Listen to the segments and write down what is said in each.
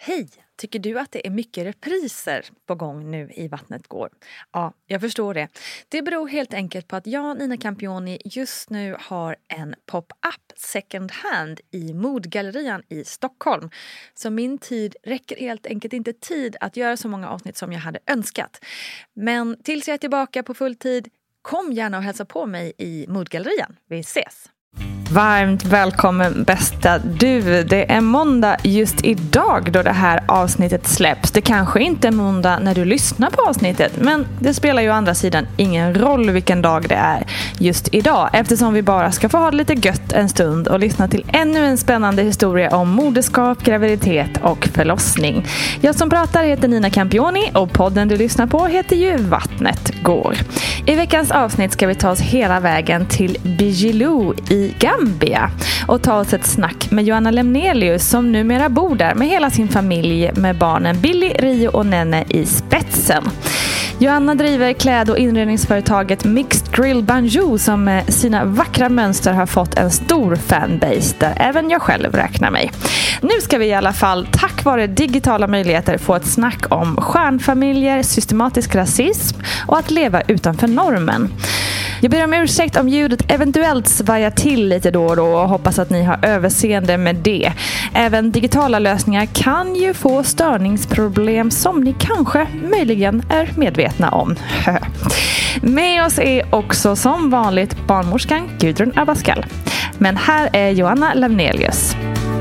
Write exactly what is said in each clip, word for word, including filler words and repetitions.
Hej! Tycker du att det är mycket repriser på gång nu i Vattnet går? Ja, jag förstår det. Det beror helt enkelt på att jag, Nina Campioni, just nu har en pop-up second hand i Modgallerian i Stockholm. Så min tid räcker helt enkelt inte tid att göra så många avsnitt som jag hade önskat. Men tills jag är tillbaka på full tid, kom gärna och hälsa på mig i Modgallerian. Vi ses! Varmt välkommen bästa du. Det är måndag just idag då det här avsnittet släpps. Det kanske inte är måndag när du lyssnar på avsnittet, men det spelar ju å andra sidan ingen roll vilken dag det är just idag, eftersom vi bara ska få ha det lite gött en stund och lyssna till ännu en spännande historia om moderskap, graviditet och förlossning. Jag som pratar heter Nina Campioni och podden du lyssnar på heter ju Vattnet går. I veckans avsnitt ska vi ta oss hela vägen till Bijilou i Gambia och ta oss ett snack med Joanna Lemnelius som numera bor där med hela sin familj med barnen Billy, Rio och Nenne i spetsen. Joanna driver kläd- och inredningsföretaget Mixed Grill Banjo som med sina vackra mönster har fått en stor fanbase där även jag själv räknar mig. Nu ska vi i alla fall tack vare digitala möjligheter få ett snack om stjärnfamiljer, systematisk rasism och att leva utanför normen. Jag ber om ursäkt om ljudet eventuellt svajar till lite då och då och hoppas att ni har överseende med det. Även digitala lösningar kan ju få störningsproblem som ni kanske möjligen är medvetna om. Med oss är också som vanligt barnmorskan Gudrun Abascal. Men här är Joanna Lemnelius.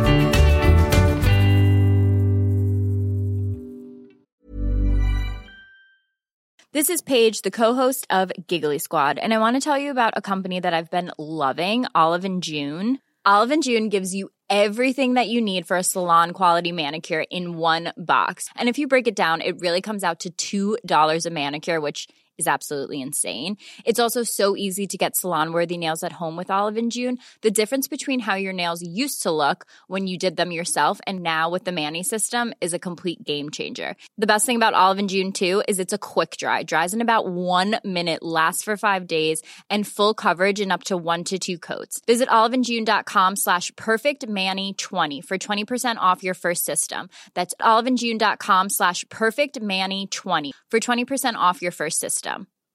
This is Paige, the co-host of Giggly Squad, and I want to tell you about a company that I've been loving, Olive and June. Olive and June gives you everything that you need for a salon-quality manicure in one box. And if you break it down, it really comes out to two dollars a manicure, which is absolutely insane. It's also so easy to get salon-worthy nails at home with Olive and June. The difference between how your nails used to look when you did them yourself and now with the Mani system is a complete game changer. The best thing about Olive and June too is it's a quick dry. Dries in about one minute, lasts for five days, and full coverage in up to one to two coats. Visit oliveandjune.com slash perfectmani20 for twenty percent off your first system. That's oliveandjune.com slash perfectmani20 for twenty percent off your first system.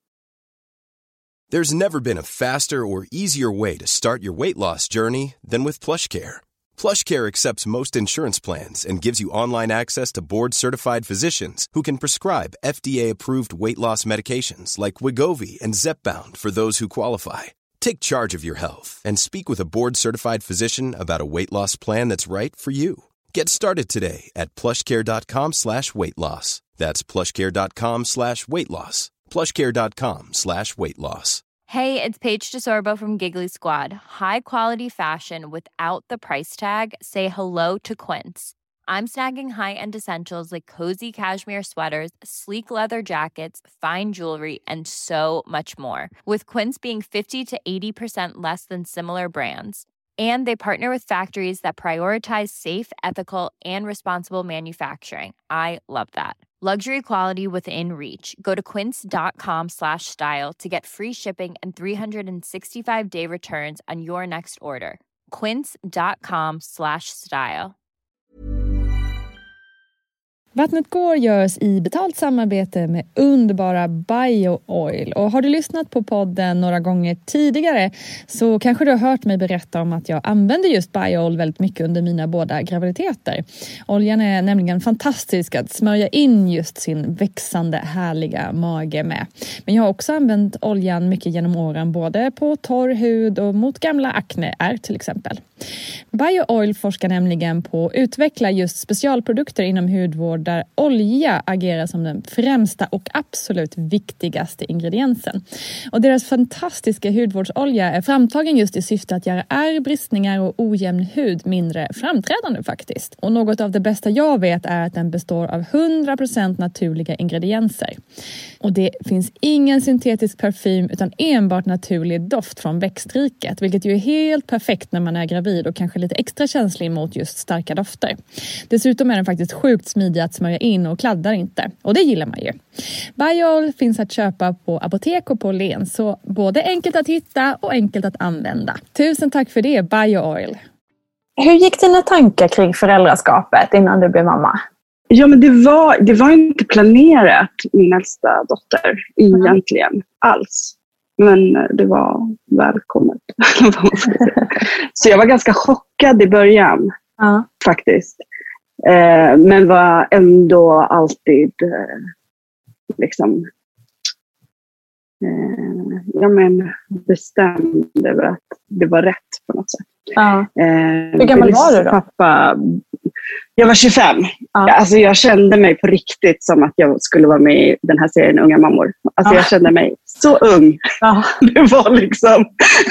There's never been a faster or easier way to start your weight loss journey than with PlushCare. PlushCare accepts most insurance plans and gives you online access to board-certified physicians who can prescribe F D A-approved weight loss medications like Wegovy and Zepbound for those who qualify. Take charge of your health and speak with a board-certified physician about a weight loss plan that's right for you. Get started today at plushcare.com slash weight loss. That's plushcare.com slash weight loss. plushcare.com slash weight loss. Hey, it's Paige DeSorbo from Giggly Squad. High quality fashion without the price tag. Say hello to Quince. I'm snagging high-end essentials like cozy cashmere sweaters, sleek leather jackets, fine jewelry, and so much more. With Quince being fifty to eighty percent less than similar brands. And they partner with factories that prioritize safe, ethical, and responsible manufacturing. I love that. Luxury quality within reach. Go to quince.com slash style to get free shipping and three sixty-five day returns on your next order. Quince.com slash style. Vattnet går görs i betalt samarbete med underbara BioOil. Och har du lyssnat på podden några gånger tidigare så kanske du har hört mig berätta om att jag använder just BioOil väldigt mycket under mina båda graviditeter. Oljan är nämligen fantastisk att smörja in just sin växande härliga mage med. Men jag har också använt oljan mycket genom åren både på torr hud och mot gamla akneär till exempel. BioOil forskar nämligen på att utveckla just specialprodukter inom hudvård där olja agerar som den främsta och absolut viktigaste ingrediensen. Och deras fantastiska hudvårdsolja är framtagen just i syfte att göra ärr, bristningar och ojämn hud mindre framträdande faktiskt. Och något av det bästa jag vet är att den består av hundra procent naturliga ingredienser. Och det finns ingen syntetisk parfym utan enbart naturlig doft från växtriket, vilket ju är helt perfekt när man är gravid och kanske lite extra känslig mot just starka dofter. Dessutom är den faktiskt sjukt smidig att smörja in och kladdar inte. Och det gillar man ju. BioOil finns att köpa på apotek och på Len, så både enkelt att hitta och enkelt att använda. Tusen tack för det, BioOil. Hur gick dina tankar kring föräldraskapet innan du blev mamma? Ja, men det var, det var inte planerat, min äldsta dotter, egentligen mm. alls. Men det var välkommet. Så jag var ganska chockad i början, ja. faktiskt. Eh, men var ändå alltid eh, liksom eh, ja, men bestämd över att det var rätt på något sätt. Ja. Eh, Hur gammal var du då? Pappa, jag var tjugofem. Ja. Alltså jag kände mig på riktigt som att jag skulle vara med i den här serien Unga mammor. Alltså ja. jag kände mig så ung. Ja. Det var liksom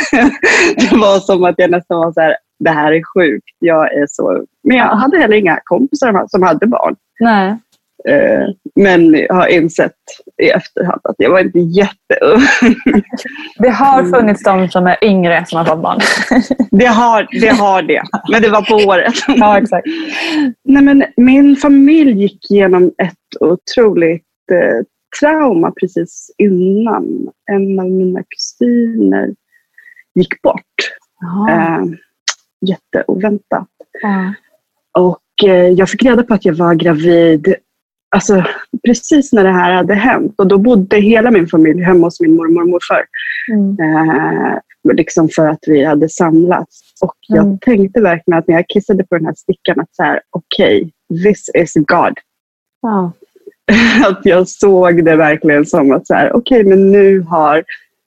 det var som att jag nästan var så här, det här är sjukt. Jag är så ung. Men jag hade heller inga kompisar som hade barn. Nej. Uh, men jag har insett i efterhand att jag var inte jätteung. Det har funnits de som är yngre som har fått barn. det, har, det har det. Men det var på året. Ja, exakt. Nej, men min familj gick igenom ett otroligt eh, trauma precis innan en av mina kusiner gick bort. Eh, jätteoväntat. Ja. Och eh, jag fick reda på att jag var gravid alltså, precis när det här hade hänt. Och då bodde hela min familj hemma hos min mormor och morfar. Mm. Eh, liksom för att vi hade samlats. Och jag mm. tänkte verkligen att när jag kissade på den här stickan att så här, okej, okay, this is God. Ja. Att jag såg det verkligen som att så här, okej, okay, men nu har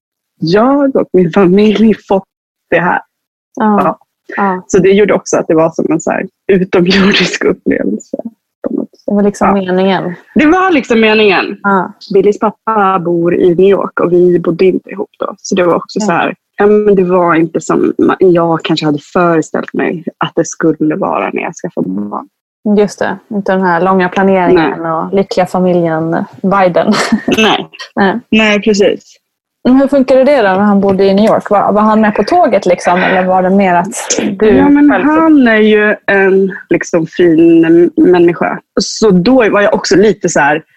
jag och min familj fått det här. Ja. Ja. Ja. Så det gjorde också att det var som en så här utomjordisk upplevelse. Det var liksom ja. meningen. Det var liksom meningen. Ja. Billys pappa bor i New York och vi bodde inte ihop då. Så det var också ja. så här, ja, men det var inte som jag kanske hade föreställt mig att det skulle vara när jag skaffade barn. Just det, inte den här långa planeringen Nej. och lyckliga familjen Biden. Nej. Nej. Nej, precis. Men hur funkade det då när han bodde i New York? Var, var han med på tåget liksom? Eller var det mer att du ja, men själv... han är ju en liksom fin människa. Så då var jag också lite så här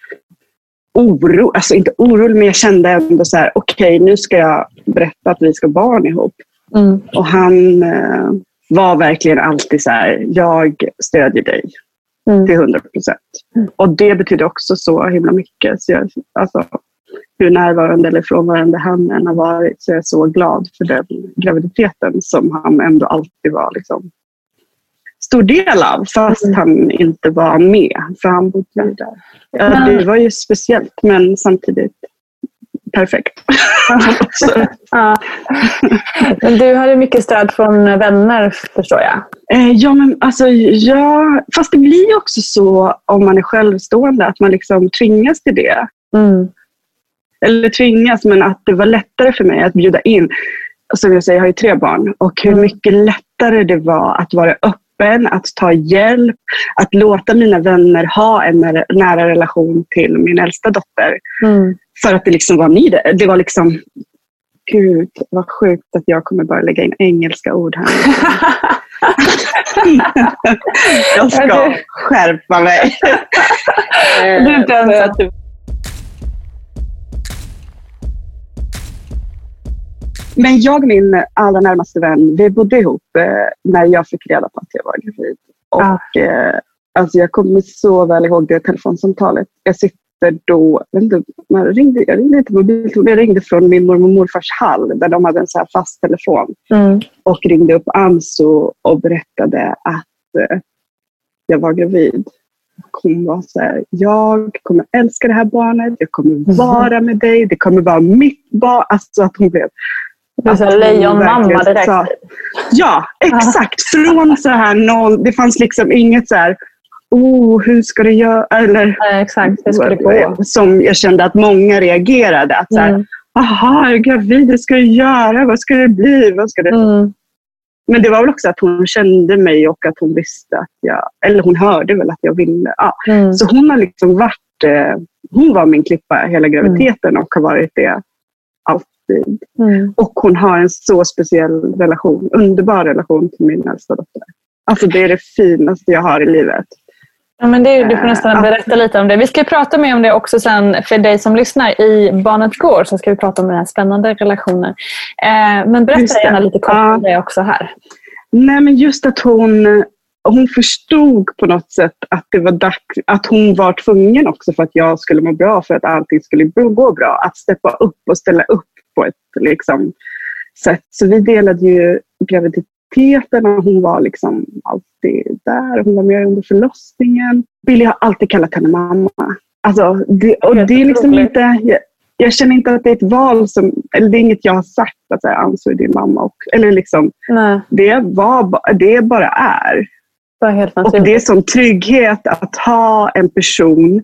oro, alltså inte orolig, men jag kände ändå så här, okej, okay, nu ska jag berätta att vi ska barn ihop. Mm. Och han eh, var verkligen alltid så här, jag stödjer dig mm. till hundra procent. Mm. Och det betyder också så himla mycket. Så jag, alltså, hur närvarande eller frånvarande han än har varit, så är jag så glad för den graviditeten som han ändå alltid var liksom stor del av, fast mm. han inte var med, för han bodde där. Ja, det var ju speciellt, men samtidigt perfekt. Ja. Men du hade mycket stöd från vänner, förstår jag. Eh, ja, men alltså, ja, fast det blir ju också så om man är självstående, att man liksom tvingas till det. Mm. Eller tvingas, men att det var lättare för mig att bjuda in. Som jag säger, jag har ju tre barn. Och hur mycket lättare det var att vara öppen, att ta hjälp, att låta mina vänner ha en nära relation till min äldsta dotter. Mm. För att det liksom var ni det. Det var liksom, gud, vad sjukt att jag kommer bara lägga in engelska ord här. Jag ska skärpa mig. Du inte ens att du... Men jag och min allra närmaste vän, vi bodde ihop eh, när jag fick reda på att jag var gravid. Och ah. eh, alltså jag kommer så väl ihåg det telefonsamtalet. Jag sitter då, jag, vet inte, man ringde, jag ringde inte mobiltelefon, jag ringde från min mormor och morfars hall där de hade en så här fast telefon. Mm. Och ringde upp Anso och berättade att eh, jag var gravid. Hon var så här, jag kommer älska det här barnet, jag kommer vara med dig, det kommer vara mitt barn. Alltså att hon blev... Det var så lejonmamma direkt. Sa, ja, exakt. Från så här noll, det fanns liksom inget så här, oh, hur ska du göra? Eller, ja, exakt, hur ska det gå? Som jag kände att många reagerade. Att så här, mm. aha, jag är gravid, vad ska du göra? Vad ska det bli? Vad ska det... Mm. Men det var väl också att hon kände mig och att hon visste att jag, eller hon hörde väl att jag ville. Ja. Mm. Så hon har liksom varit, eh, hon var min klippa hela graviditeten mm. och har varit det alltid. Mm. Och hon har en så speciell relation, underbar relation till min äldsta dotter. Alltså det är det finaste jag har i livet. Ja, men det, du får nästan berätta lite om det. Vi ska prata mer om det också sen för dig som lyssnar. I Barnet går så ska vi prata om den här spännande relationen. Eh, men berätta gärna lite kort om det också här. Nej, men just att hon hon förstod på något sätt att det var dags, att hon var tvungen också för att jag skulle må bra, för att allting skulle gå bra, att steppa upp och ställa upp på ett liksom, sätt. Så vi delade ju graviditeten och hon var liksom alltid där. Hon var med under förlossningen. Billy har alltid kallat henne mamma. Alltså, det, och det är liksom inte... Jag, jag känner inte att det är ett val som... Eller det är inget jag har sagt att jag ansåg din mamma. Och, eller liksom... Nej. Det, var, det bara är. Bara helt och det är sån trygghet att ha en person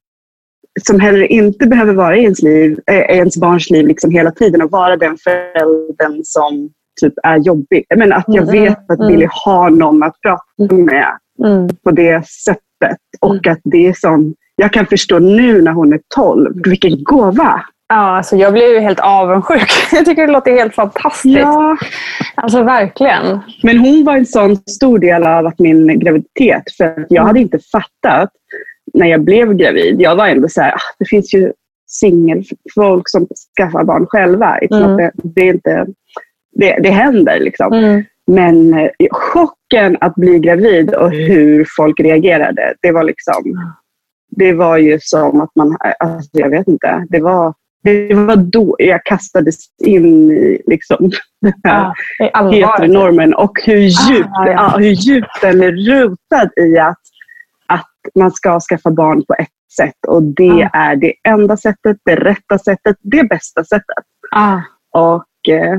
som heller inte behöver vara i ens liv, äh, ens barns liv liksom hela tiden och vara den föräldern som typ är jobbig. Men att jag mm, vet att mm. Billy har någon att prata med mm. på det sättet. Och att det är som, jag kan förstå nu när hon är tolv, vilken gåva. Ja, alltså jag blir ju helt avundsjuk. Jag tycker det låter helt fantastiskt. Ja. Alltså verkligen. Men hon var en sån stor del av att min graviditet. För att jag mm. hade inte fattat när jag blev gravid. Jag var ändå så här, ah, det finns ju singelfolk som skaffar barn själva. Mm. Att det, det, är inte, det, det händer liksom. Mm. Men eh, chocken att bli gravid och hur folk reagerade, det var liksom, det var ju som att man, alltså jag vet inte, det var, det var då jag kastades in i liksom den här ja, heteronormen och hur djupt, ah, ja. Ja, hur djupt den är rotad i att, att man ska skaffa barn på ett sätt och det ah. är det enda sättet, det rätta sättet, det bästa sättet. Ah. Och eh,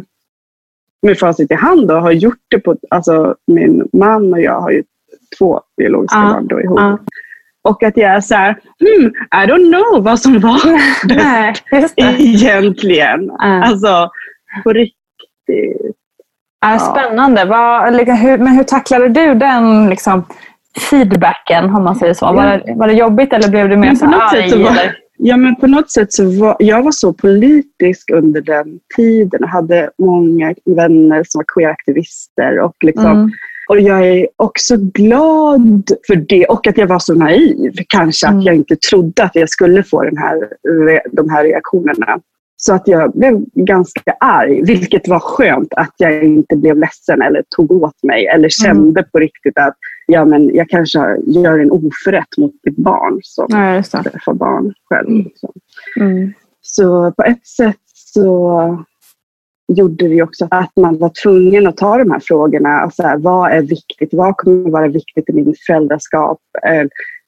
med facit i hand då, har gjort det på, alltså min man och jag har ju två biologiska ah. barn då ihop. Ah. Och att jag är så här, hmm, I don't know vad som var Nej, just det. egentligen. Uh. Alltså, på riktigt. Ja, spännande. Vad, liksom, hur, men hur tacklade du den liksom, feedbacken, om man säger så? Ja. Var, det, var det jobbigt eller blev du mer så arg? Så var, ja, men på något sätt så var jag var så politisk under den tiden och hade många vänner som var queeraktivister och liksom mm. Och jag är också glad för det och att jag var så naiv. Kanske mm. att jag inte trodde att jag skulle få den här, de här reaktionerna. Så att jag blev ganska arg. Vilket var skönt att jag inte blev ledsen eller tog åt mig. Eller kände mm. på riktigt att ja, men jag kanske gör en oförrätt mot mitt barn. Som ja, träffar barn själv. Liksom. Mm. Så på ett sätt så... gjorde det också att man var tvungen att ta de här frågorna. Alltså här, vad är viktigt? Vad kommer att vara viktigt i min föräldraskap eh,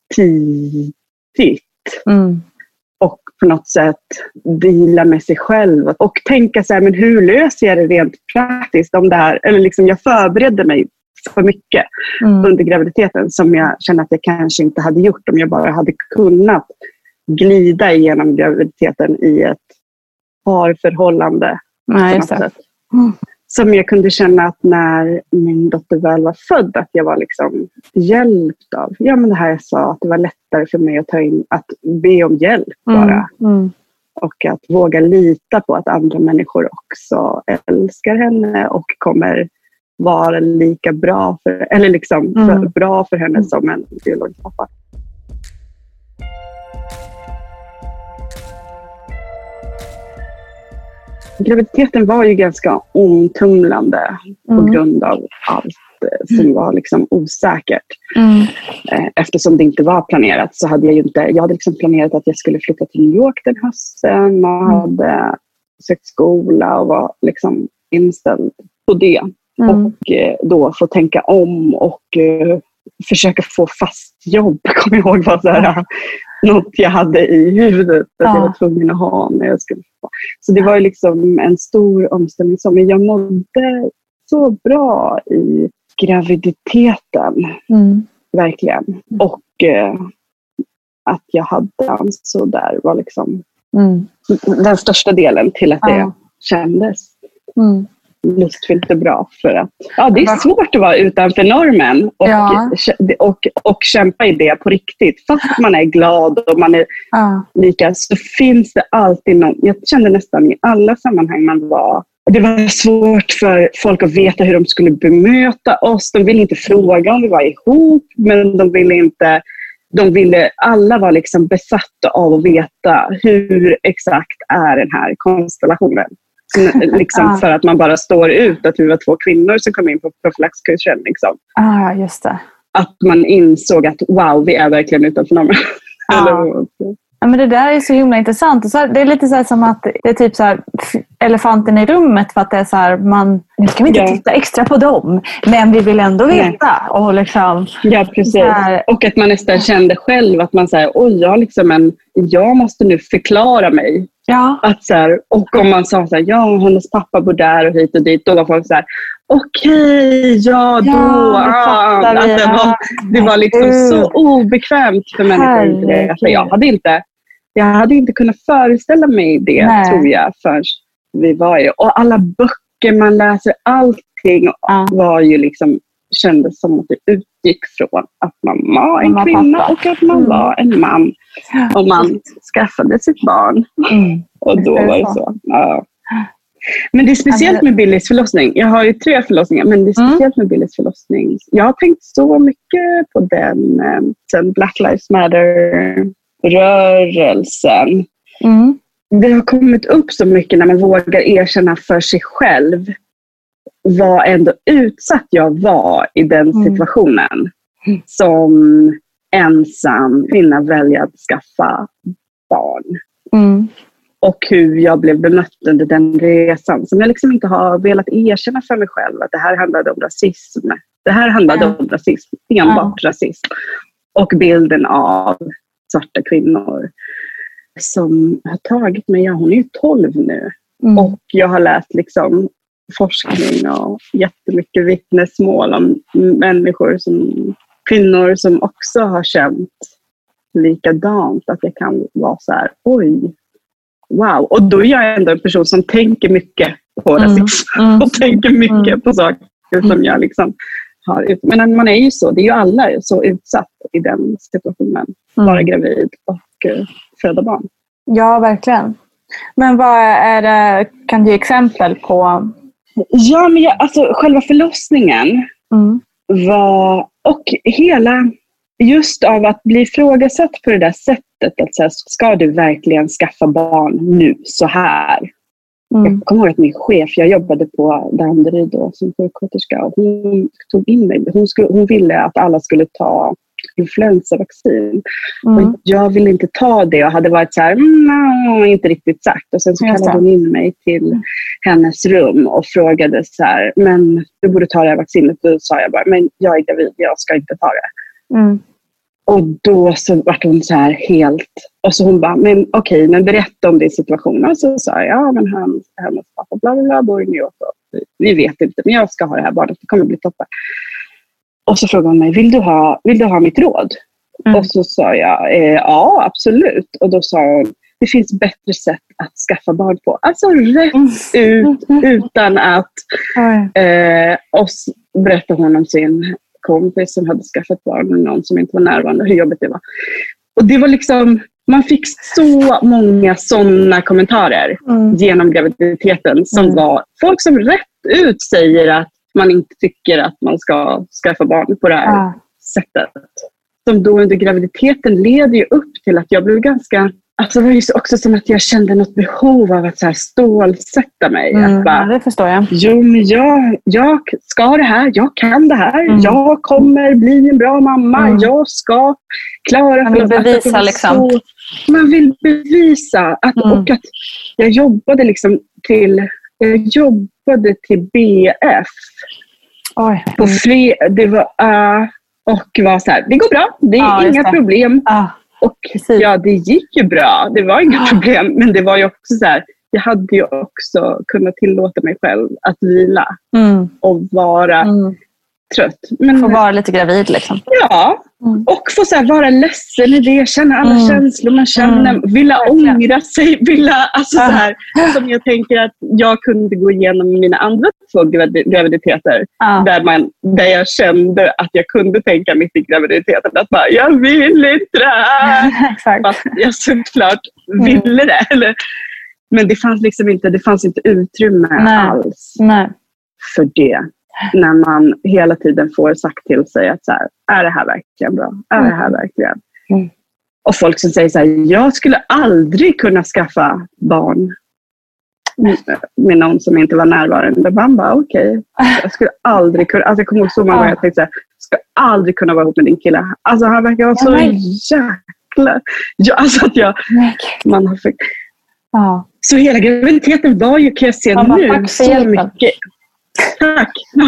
tidigt? Mm. Och på något sätt dela med sig själv. Och tänka så här, men hur löser jag det rent praktiskt om det här? Eller liksom jag förberedde mig för mycket mm. under graviditeten som jag känner att jag kanske inte hade gjort om jag bara hade kunnat glida igenom graviditeten i ett parförhållande. Nej, just det. Mm. Som jag kunde känna att när min dotter väl var född att jag var liksom hjälpt av. Ja, men det här jag sa, att det var lättare för mig att ta in, att be om hjälp bara. Mm. Mm. Och att våga lita på att andra människor också älskar henne och kommer vara lika bra för, eller liksom mm. för, bra för henne som en biologisk pappa. Graviditeten var ju ganska omtumlande mm. på grund av allt som var liksom osäkert. Mm. Eftersom det inte var planerat så hade jag ju inte, jag hade liksom planerat att jag skulle flytta till New York den hösten och mm. hade sökt skola och var liksom inställd på det. Mm. Och då få tänka om och försöka få fast jobb. Jag kommer ihåg vad så här, något jag hade i huvudet att ja. jag var tvungen att ha när jag skulle få. Så det var ju liksom en stor omställning. Men jag mådde så bra i graviditeten. Mm. Verkligen. Och eh, att jag hade anså där var liksom mm. den största delen till att det ja. kändes. Mm. lustfyllt och bra för att ja, det är svårt att vara utanför normen och, ja. och, och, och kämpa i det på riktigt. Fast man är glad och man är ja. lika så finns det alltid någon, jag kände nästan i alla sammanhang man var, det var svårt för folk att veta hur de skulle bemöta oss. De ville inte fråga om vi var ihop, men de ville inte de ville, alla var liksom besatta av att veta hur exakt är den här konstellationen. Liksom ah. För att man bara står ut att vi var två kvinnor som kom in på profylaxkursen. Liksom. Ah, just det. att man insåg att wow, vi är verkligen utanför normen. Ja. Ja, men det där är så himla intressant. Och så, det är lite så här som att det är typ så här, elefanten i rummet, för att det är så här, man, nu ska vi inte ja. titta extra på dem, men vi vill ändå veta. Och liksom, ja, precis. Här, och att man nästan kände själv att man säger, oj, jag, liksom en, jag måste nu förklara mig. ja. Att så här, och om man sa så här, ja, hennes pappa bor där och hit och dit, då var folk så här, okej, ja, då. Ja, ah, att det, var, det var liksom så obekvämt för människor. Det. För jag hade inte jag hade inte kunnat föreställa mig det, Nej. tror jag, förrän vi var ju. Och alla böcker man läser, allting ja. var ju liksom, kändes som att det utgick från att man var en Mamma, kvinna pappa. och att man mm. var en man. Och man skaffade sitt barn. Mm. Och då var det så. Ja. Men det är speciellt med Billys förlossning. Jag har ju tre förlossningar, men det är speciellt med Billys förlossning. Jag har tänkt så mycket på den sen Black Lives Matter-rörelsen. Mm. Det har kommit upp så mycket när man vågar erkänna för sig själv vad ändå utsatt jag var i den situationen. Mm. Som ensam kvinna välja att skaffa barn. Mm. Och hur jag blev bemött under den resan. Som jag liksom inte har velat erkänna för mig själv. Att det här handlade om rasism. Det här handlade mm. om rasism. Enbart mm. rasism. Och bilden av svarta kvinnor. Som har tagit mig. Ja, hon är ju tolv nu. Mm. Och jag har läst liksom forskning och jättemycket vittnesmål om människor som kvinnor som också har känt likadant. Att det kan vara så här, oj. Wow, och då är jag ändå en person som tänker mycket på rasism mm, mm, och tänker mycket mm, på saker som mm. jag liksom har ut. Men man är ju så, det är ju alla så utsatt i den situationen. Mm. Vara gravid och uh, föda barn. Ja, verkligen. Men vad är det, kan du ge exempel på? Ja, men jag, alltså själva förlossningen mm. var, och hela, just av att bli ifrågasatt på det där sättet. Att så här, ska du verkligen skaffa barn nu så här? Mm. Jag kommer ihåg att min chef, jag jobbade på Danderyd då som sjuksköterska, och hon tog in mig. Hon, skulle, hon ville att alla skulle ta influensavaccin. Mm. Och jag ville inte ta det och hade varit så här, no, inte riktigt sagt. Och sen så kallade hon in mig till mm. hennes rum och frågade så här, men du borde ta det här vaccinet. Då sa jag bara, men jag är gravid, jag ska inte ta det. Mm. Och då så var hon så här helt... Och så hon bara, men okej, men berätta om din situation. Och så sa jag, ja men han, hennes pappa bla bla bla bor i New York. Vi vet inte, men jag ska ha det här barnet. Det kommer bli toppen. Och så frågade hon mig, vill du ha, vill du ha mitt råd? Mm. Och så sa jag, eh, ja absolut. Och då sa hon, det finns bättre sätt att skaffa barn på. Alltså rätt mm. ut, utan att... Eh, och så berättade hon om sin... kompis som hade skaffat barn med någon som inte var närvarande, hur jobbigt det var. Och det var liksom, man fick så många sådana kommentarer mm. genom graviditeten som mm. var folk som rätt ut säger att man inte tycker att man ska skaffa barn på det här ah. sättet. Som då under graviditeten leder ju upp till att jag blev ganska, alltså det var ju också som att jag kände något behov av att så här stålsätta mig. Mm, att bara, ja, det förstår jag. Jo, men jag, jag ska det här, jag kan det här, mm. jag kommer bli en bra mamma, mm. jag ska klara... Man vill bevisa liksom. Så, man vill bevisa att, mm. och att jag jobbade liksom till, jag jobbade till B F. Oj. På fri, det var, uh, och var så här, det går bra, det är ja, inga problem. Ah. Och ja, det gick ju bra. Det var inga problem. Men det var ju också så här, jag hade ju också kunnat tillåta mig själv att vila. Mm. Och vara mm. trött. Men, få vara lite gravid liksom. Ja. Mm. Och få så här, vara ledsen i det. Känna alla mm. känslor man känner. Mm. Vilja ångra sig. Vilja, alltså så här, som jag tänker att jag kunde gå igenom mina andra två graviditeter. Ah. Där, man, där jag kände att jag kunde tänka mitt i graviditeten. Att bara, jag vill inte det här. Exakt. Fast jag såklart ville det. Eller, men det fanns liksom inte, det fanns inte utrymme Nej. alls Nej. för det. När man hela tiden får sagt till sig att så här, är det här verkligen bra? Är mm. det här verkligen? Mm. Och folk som säger så här, jag skulle aldrig kunna skaffa barn med någon som inte var närvarande. Man bara, okej. Okay. Jag skulle aldrig kunna, alltså jag kommer ihåg så många gånger jag tänkte så här, ska aldrig kunna vara ihop med din kille. Alltså han verkar vara så Nej. jäkla... Ja, alltså att jag... Man har för... Ja. Så hela graviditeten var ju, kan jag se Mamma, nu, tack för så hjälpen. mycket... Tack!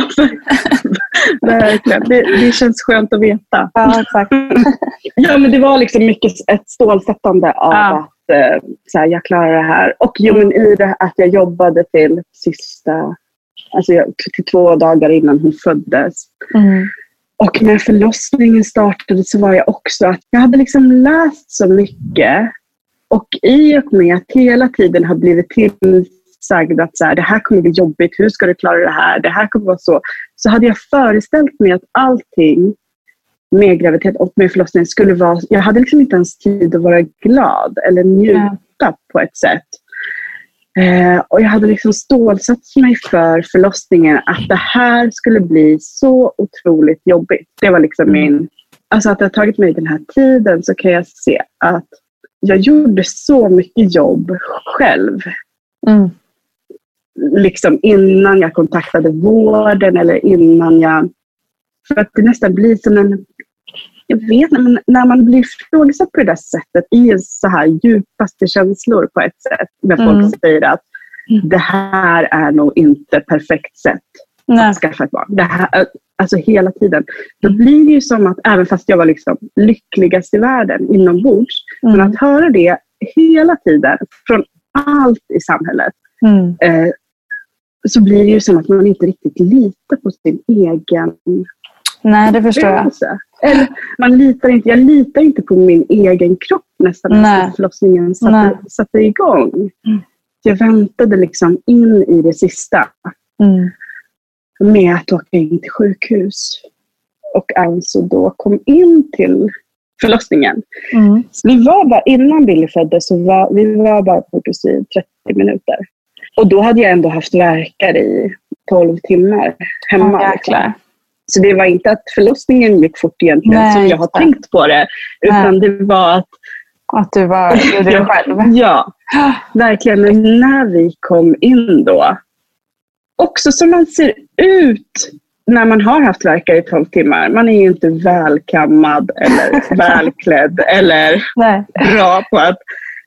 Verkligen. Det, det känns skönt att veta. Ja, exakt. Ja, men det var liksom mycket ett stålsättande av Ja. att eh, så här, jag klarar det här. Och jo, men i det att jag jobbade till sista, alltså jag, till två dagar innan hon föddes. Mm. Och när förlossningen startade så var jag också att jag hade liksom läst så mycket. Och i och med att hela tiden har blivit tillsagd att så här, det här kommer bli jobbigt, hur ska du klara det här? Det här kommer vara så. Så hade jag föreställt mig att allting med graviditet och med förlossningen skulle vara... Jag hade liksom inte ens tid att vara glad eller njuta mm. på ett sätt. Eh, och jag hade liksom stålsatt mig för förlossningen att det här skulle bli så otroligt jobbigt. Det var liksom min... Alltså att det har tagit mig den här tiden så kan jag se att jag gjorde så mycket jobb själv. Mm. Liksom innan jag kontaktade vården eller innan jag... För att det nästan blir som en... Jag vet men när man blir frågsatt på det där sättet i så här djupaste känslor på ett sätt. När folk Mm. säger att det här är nog inte perfekt sätt Nej. att skaffa ett barn. Det här, alltså hela tiden. Då blir det ju som att även fast jag var liksom lyckligast i världen inombords. Mm. Men att höra det hela tiden från allt i samhället. Mm. Eh, så blir det ju som att man inte riktigt litar på sin egen... Nej, det förstår jag. Eller, man litar inte, jag litar inte på min egen kropp nästan när förlossningen satte, satte igång. Mm. Jag väntade liksom in i det sista mm. med att åka in till sjukhus. Och alltså då kom in till förlossningen. Mm. Så vi var bara, innan Billy föddes så var vi var bara på sjukhus i trettio minuter. Och då hade jag ändå haft värkar i tolv timmar hemma. Oh, jäklar. Så det var inte att förlossningen gick fort egentligen Nej, som jag har tänkt på det. Utan Nej. det var att... Att du var gjorde det själv. Ja, verkligen. Men när vi kom in då. Också som man ser ut när man har haft värkar i tolv timmar. Man är ju inte välkammad eller välklädd eller Nej. bra på att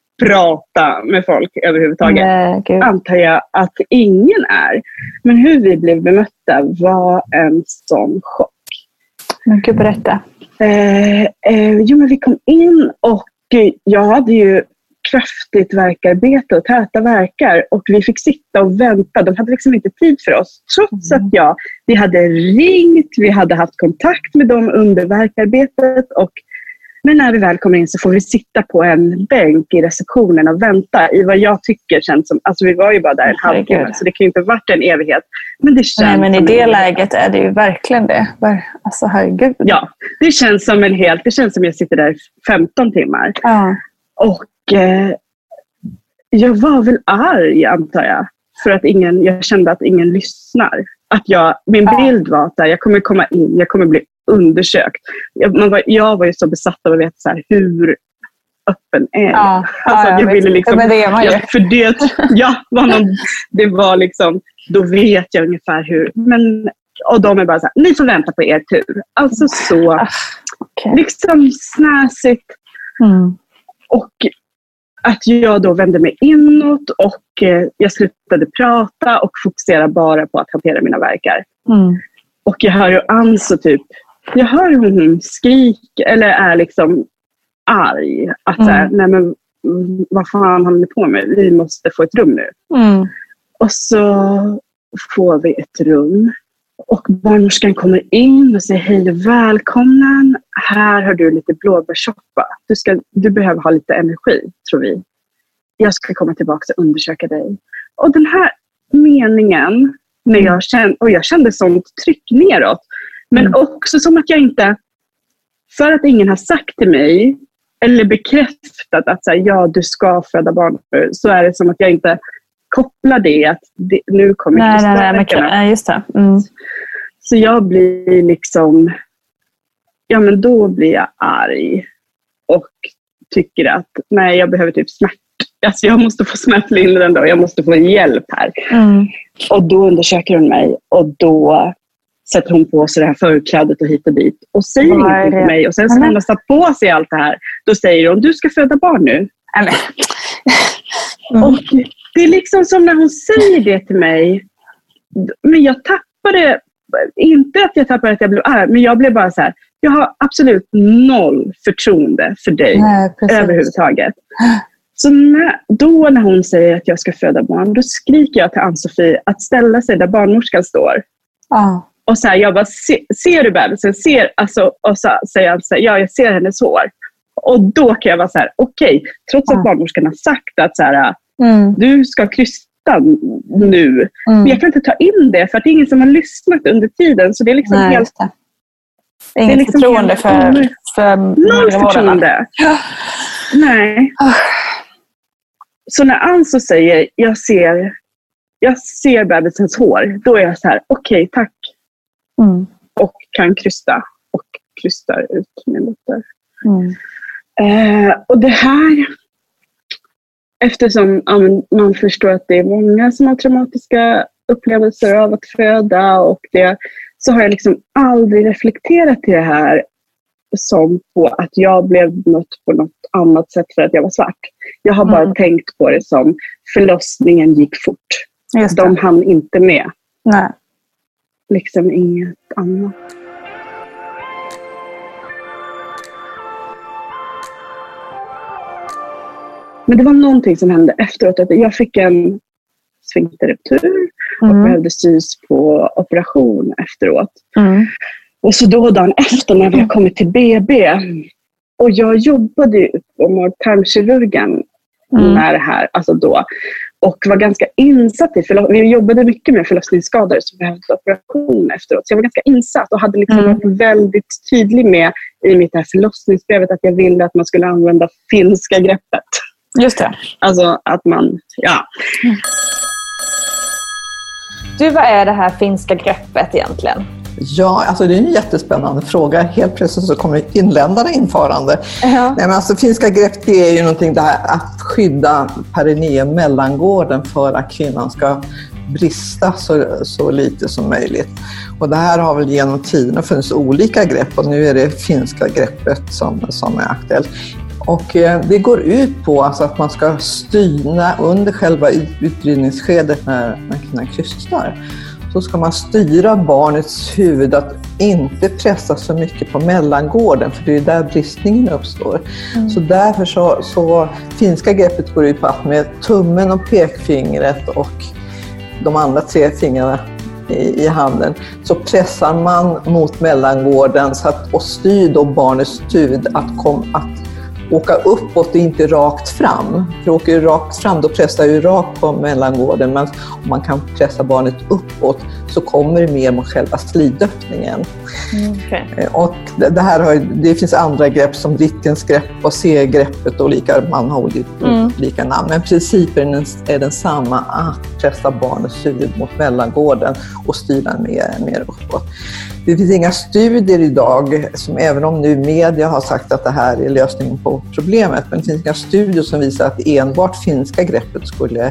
prata med folk överhuvudtaget. Nej, antar jag att ingen är. Men hur vi blev bemötta var en sån chock. Men gud, berätta. Eh, eh, jo, men vi kom in och jag hade ju kraftigt värkarbete och täta värkar. Och vi fick sitta och vänta. De hade liksom inte tid för oss. Trots mm. att jag, vi hade ringt, vi hade haft kontakt med dem under värkarbetet och men när vi väl kommer in så får vi sitta på en bänk i receptionen och vänta i vad jag tycker känns som... Alltså vi var ju bara där en halvtimme så det kan ju inte ha varit en evighet. Men det känns... Nej, men i det läget är det ju verkligen det. Alltså herregud. Ja, det känns som en helt... Det känns som jag sitter där femton timmar. Ja. Och eh, jag var väl arg antar jag. För att ingen... Jag kände att ingen lyssnar. Att jag... Min ja. bild var att jag kommer komma in, jag kommer bli undersökt. Jag, man var, jag var ju så besatt av att veta så här, hur öppen är jag. Ja, alltså, ja, jag ville liksom, men det är man ju. Ja, för det, ja, var någon, det var liksom, då vet jag ungefär hur. Men, och de är bara så här, ni får vänta på er tur. Alltså så, ah, okay. liksom snäsigt. Mm. Och att jag då vände mig inåt och eh, jag slutade prata och fokusera bara på att hantera mina verkar. Mm. Och jag hör ju Anso typ, jag hör hur hon skriker eller är liksom arg. Att mm. så här, nej men vad fan håller ni på med? Vi måste få ett rum nu. Mm. Och så får vi ett rum. Och barnmorskan kommer in och säger hej och välkommen. Här har du lite blåbärssoppa. Du, ska, du behöver ha lite energi, tror vi. Jag ska komma tillbaka och undersöka dig. Och den här meningen, när jag kände, och jag kände sånt tryck neråt. Men mm. också som att jag inte, för att ingen har sagt till mig eller bekräftat att så här, ja, du ska föda barn, så är det som att jag inte kopplar det att det, nu kommer nej, nej, nej, nej, just det. Mm. Så jag blir liksom, ja men då blir jag arg och tycker att nej, jag behöver typ smärt. Alltså jag måste få smärtlindrande och jag måste få hjälp här. Mm. Och då undersöker hon mig och då sätter hon på sig det här förklädet och hit och dit. Och säger Vad är ingenting det? till mig. Och sen så när hon har satt på sig allt det här. Då säger hon, du ska föda barn nu. Nej, men. Och det är liksom som när hon säger det till mig. Men jag tappade, inte att jag tappade att jag blev arg. Men jag blev bara så här, jag har absolut noll förtroende för dig. Nej, precis. Överhuvudtaget. Så när, då när hon säger att jag ska föda barn, då skriker jag till Ann-Sofie att ställa sig där barnmorskan står. Ja. Och så här, jag bara, se, ser du bebisen? Ser, alltså, och så säger han så här, ja, jag ser hennes hår. Och då kan jag vara så här, okej, okay, trots att ja. barnmorskan har sagt att så här, mm. du ska krysta nu. Mm. Men jag kan inte ta in det för att det är ingen som har lyssnat under tiden. Så det är liksom Nej, helt... Det. Det är inget det är liksom förtroende helt, för, för noll förtroende. Ja. Nej. Oh. Så när Ann så säger, jag ser, jag ser bebisens hår, då är jag så här, okej, okay, tack. Mm. Och kan krysta. Och krystar ut min dotter. Mm. Eh, och det här, eftersom ja, man förstår att det är många som har traumatiska upplevelser av att föda. Och det, så har jag liksom aldrig reflekterat till det här som på att jag blev mött på något annat sätt för att jag var svart. Jag har bara mm. tänkt på det som förlossningen gick fort. Just det. De hann inte med. Nej. Liksom inget annat. Men det var någonting som hände efteråt. Att jag fick en sfinkterruptur och mm. behövde sys på operation efteråt. Mm. Och så då dagen efter när vi har kommit till B B. Och jag jobbade på mag-tarmkirurgen mm. när det här, alltså då. Och var ganska insatt i, förlo- vi jobbade mycket med förlossningsskador som behövde operation efteråt. Så jag var ganska insatt och hade liksom mm. varit väldigt tydlig med i mitt här förlossningsbrevet att jag ville att man skulle använda finska greppet. Just det. Alltså att man, ja. Mm. Du, vad är det här finska greppet egentligen? Ja, alltså det är en jättespännande fråga. Helt plötsligt så kommer inländarna införande. Uh-huh. Nej, men alltså, finska grepp, det är ju någonting där att skydda perineum, mellangården, för att kvinnan ska brista så, så lite som möjligt. Och det här har väl genom tiden funnits olika grepp och nu är det finska greppet som, som är aktuellt. Och eh, det går ut på alltså, att man ska styra under själva utdrivningsskedet när, när kvinnan krystar. Så ska man styra barnets huvud att inte pressa så mycket på mellangården, för det är där bristningen uppstår. Mm. Så därför så, så finska greppet går ut på att med tummen och pekfingret och de andra tre fingrarna i, i handen så pressar man mot mellangården så att, och styr då barnets huvud att, kom, att åka uppåt och inte rakt fram. För åker ju rakt fram, då pressar ju rakt på mellangården. Men om man kan pressa barnet uppåt så kommer det mer mot själva slidöppningen. Mm, okay. Och det, här har, det finns andra grepp som Rittgens grepp och C-greppet och olika, man har olika, mm. olika namn. Men principen är densamma, att pressa barnets huvud mot mellangården och styra mer, mer uppåt. Det finns inga studier idag, som även om nu media har sagt att det här är lösningen på problemet, men det finns inga studier som visar att enbart finska greppet skulle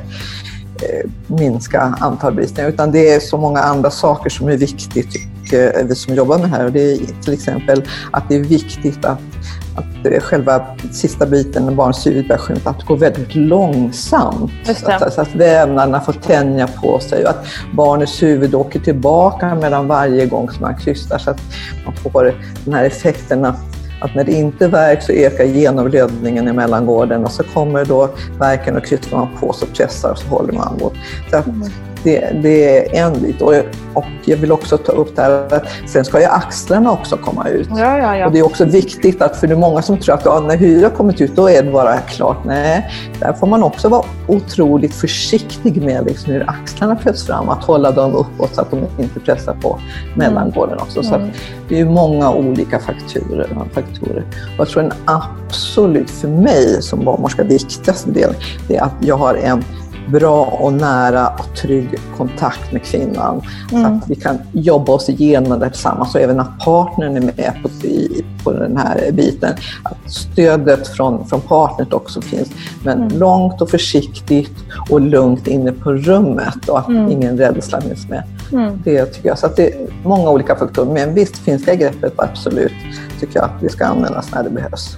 eh, minska antal bristningar, utan det är så många andra saker som är viktigt, tycker vi som jobbar med det här. Och det är till exempel att det är viktigt att att själva sista biten när barns huvud börjar skymta, att det går väldigt långsamt. Så, så att vävnaderna får tänja på sig och att barnets huvud åker tillbaka mellan varje gång som man krystar, så att man får den här effekten att, att när det inte värks så ökar genomblödningen i mellangården och så kommer då värken och krystar man på, så pressar och så håller man på. Så att det, det är en bit. Och, och jag vill också ta upp det här att sen ska ju axlarna också komma ut. Ja, ja, ja. Och det är också viktigt att, för det är många som tror att ja, när hyra kommit ut då är det bara klart. Nej, där får man också vara otroligt försiktig med liksom hur axlarna föds fram. Att hålla dem uppåt så att de inte pressar på mellangården också. Så att det är ju många olika faktorer. faktorer. Och jag tror en absolut för mig som barnmorska viktigaste del är att jag har en bra och nära och trygg kontakt med kvinnan. Mm. Så att vi kan jobba oss igenom det tillsammans. Och även att partnern är med på, på den här biten. Att stödet från, från partnern också finns. Men mm. långt och försiktigt och lugnt inne på rummet. Och att mm. ingen rädsla finns med. Mm. Det tycker jag. Så att det är många olika faktorer. Men visst, finska greppet absolut tycker jag att det ska användas när det behövs.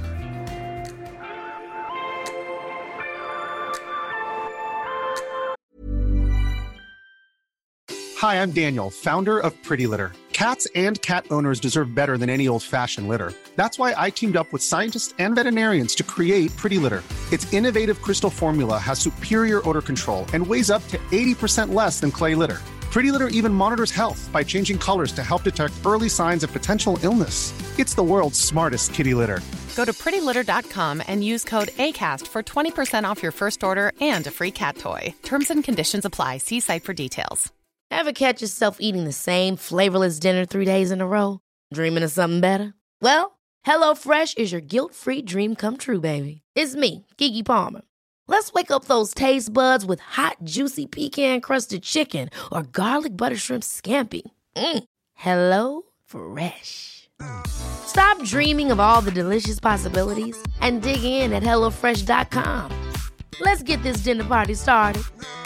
Hi, I'm Daniel, founder of Pretty Litter. Cats and cat owners deserve better than any old-fashioned litter. That's why I teamed up with scientists and veterinarians to create Pretty Litter. Its innovative crystal formula has superior odor control and weighs up to eighty percent less than clay litter. Pretty Litter even monitors health by changing colors to help detect early signs of potential illness. It's the world's smartest kitty litter. Go to pretty litter dot com and use code ACAST for twenty percent off your first order and a free cat toy. Terms and conditions apply. See site for details. Ever catch yourself eating the same flavorless dinner three days in a row? Dreaming of something better? Well, HelloFresh is your guilt-free dream come true, baby. It's me, Keke Palmer. Let's wake up those taste buds with hot, juicy pecan-crusted chicken or garlic butter shrimp scampi. Mm. Hello Fresh. Stop dreaming of all the delicious possibilities and dig in at hello fresh dot com. Let's get this dinner party started.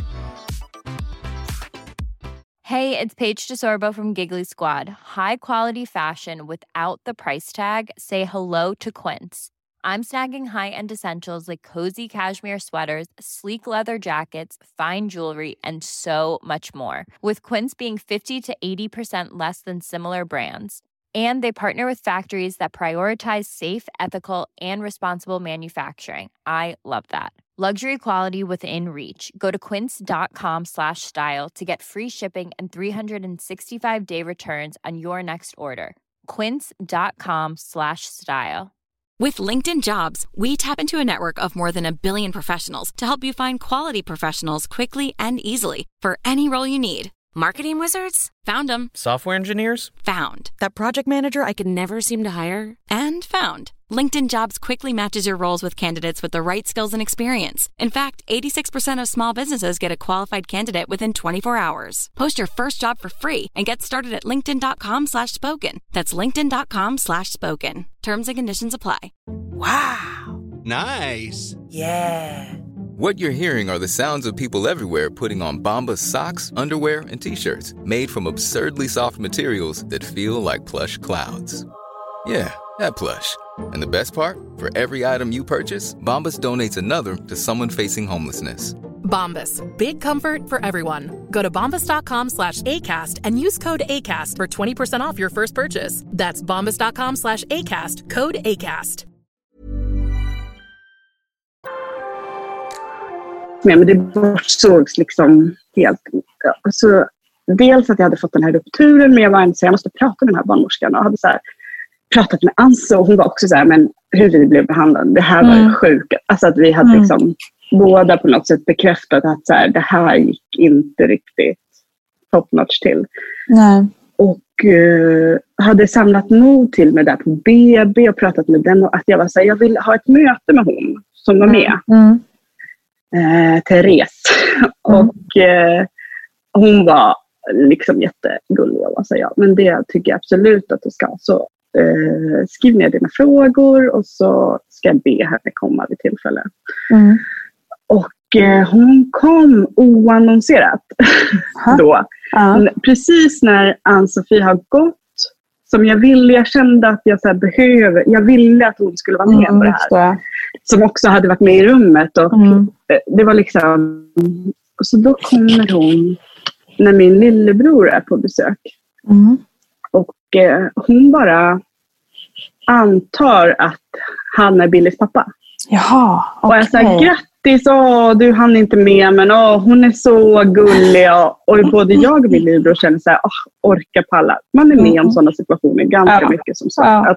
Hey, it's Paige DeSorbo from Giggly Squad. High quality fashion without the price tag. Say hello to Quince. I'm snagging high-end essentials like cozy cashmere sweaters, sleek leather jackets, fine jewelry, and so much more. With Quince being fifty to eighty percent less than similar brands. And they partner with factories that prioritize safe, ethical, and responsible manufacturing. I love that. Luxury quality within reach. Go to quince.com slash style to get free shipping and three sixty-five day returns on your next order. Quince.com slash style. With LinkedIn Jobs, we tap into a network of more than a billion professionals to help you find quality professionals quickly and easily for any role you need. Marketing wizards? Found them. Software engineers? Found. That project manager I could never seem to hire? And found. LinkedIn Jobs quickly matches your roles with candidates with the right skills and experience. In fact, eighty-six percent of small businesses get a qualified candidate within twenty-four hours. Post your first job for free and get started at linkedin.com slash spoken. That's linkedin.com slash spoken. Terms and conditions apply. Wow. Nice. Yeah. What you're hearing are the sounds of people everywhere putting on Bombas socks, underwear, and T-shirts made from absurdly soft materials that feel like plush clouds. Yeah, that plush. And the best part? For every item you purchase, Bombas donates another to someone facing homelessness. Bombas. Big comfort for everyone. Go to bombas.com slash ACAST and use code ACAST for twenty percent off your first purchase. That's bombas.com slash ACAST. Code ACAST. Men det bortsågs liksom helt. Så dels att jag hade fått den här rupturen, men jag var inte så jag måste prata med den här barnmorskan och hade så här pratat med Anse och hon var också så här, men hur vi blev behandlade, det här var mm. sjukt. Alltså att vi hade mm. liksom båda på något sätt bekräftat att så här, det här gick inte riktigt top notch till. Nej. Och uh, hade samlat mod till mig där på B B och pratat med den och att jag var så här, jag vill ha ett möte med hon som var med. Mm. Eh, Therese. Mm. Och eh, hon var liksom jättegullig och sa ja, men det tycker jag absolut att du ska. Så eh, skriv ner dina frågor och så ska jag be henne komma vid tillfälle. Mm. Och eh, hon kom oannonserat då. Ja. Precis när Ann-Sofie har gått, som jag ville, jag kände att jag så här behöver, jag ville att hon skulle vara med mm, på det här. Det. Som också hade varit med i rummet och mm. det var liksom, och så då kommer hon när min lillebror är på besök. Mm. Och eh, hon bara antar att han är Billys pappa. Jaha, okej. Och jag säger grattis, åh, du hann inte med, men åh, hon är så gullig. Och, och både jag och min lillebror känner så här, åh, orka palla. Man är med mm. om sådana situationer ganska ja. mycket som sagt. Ja. Att,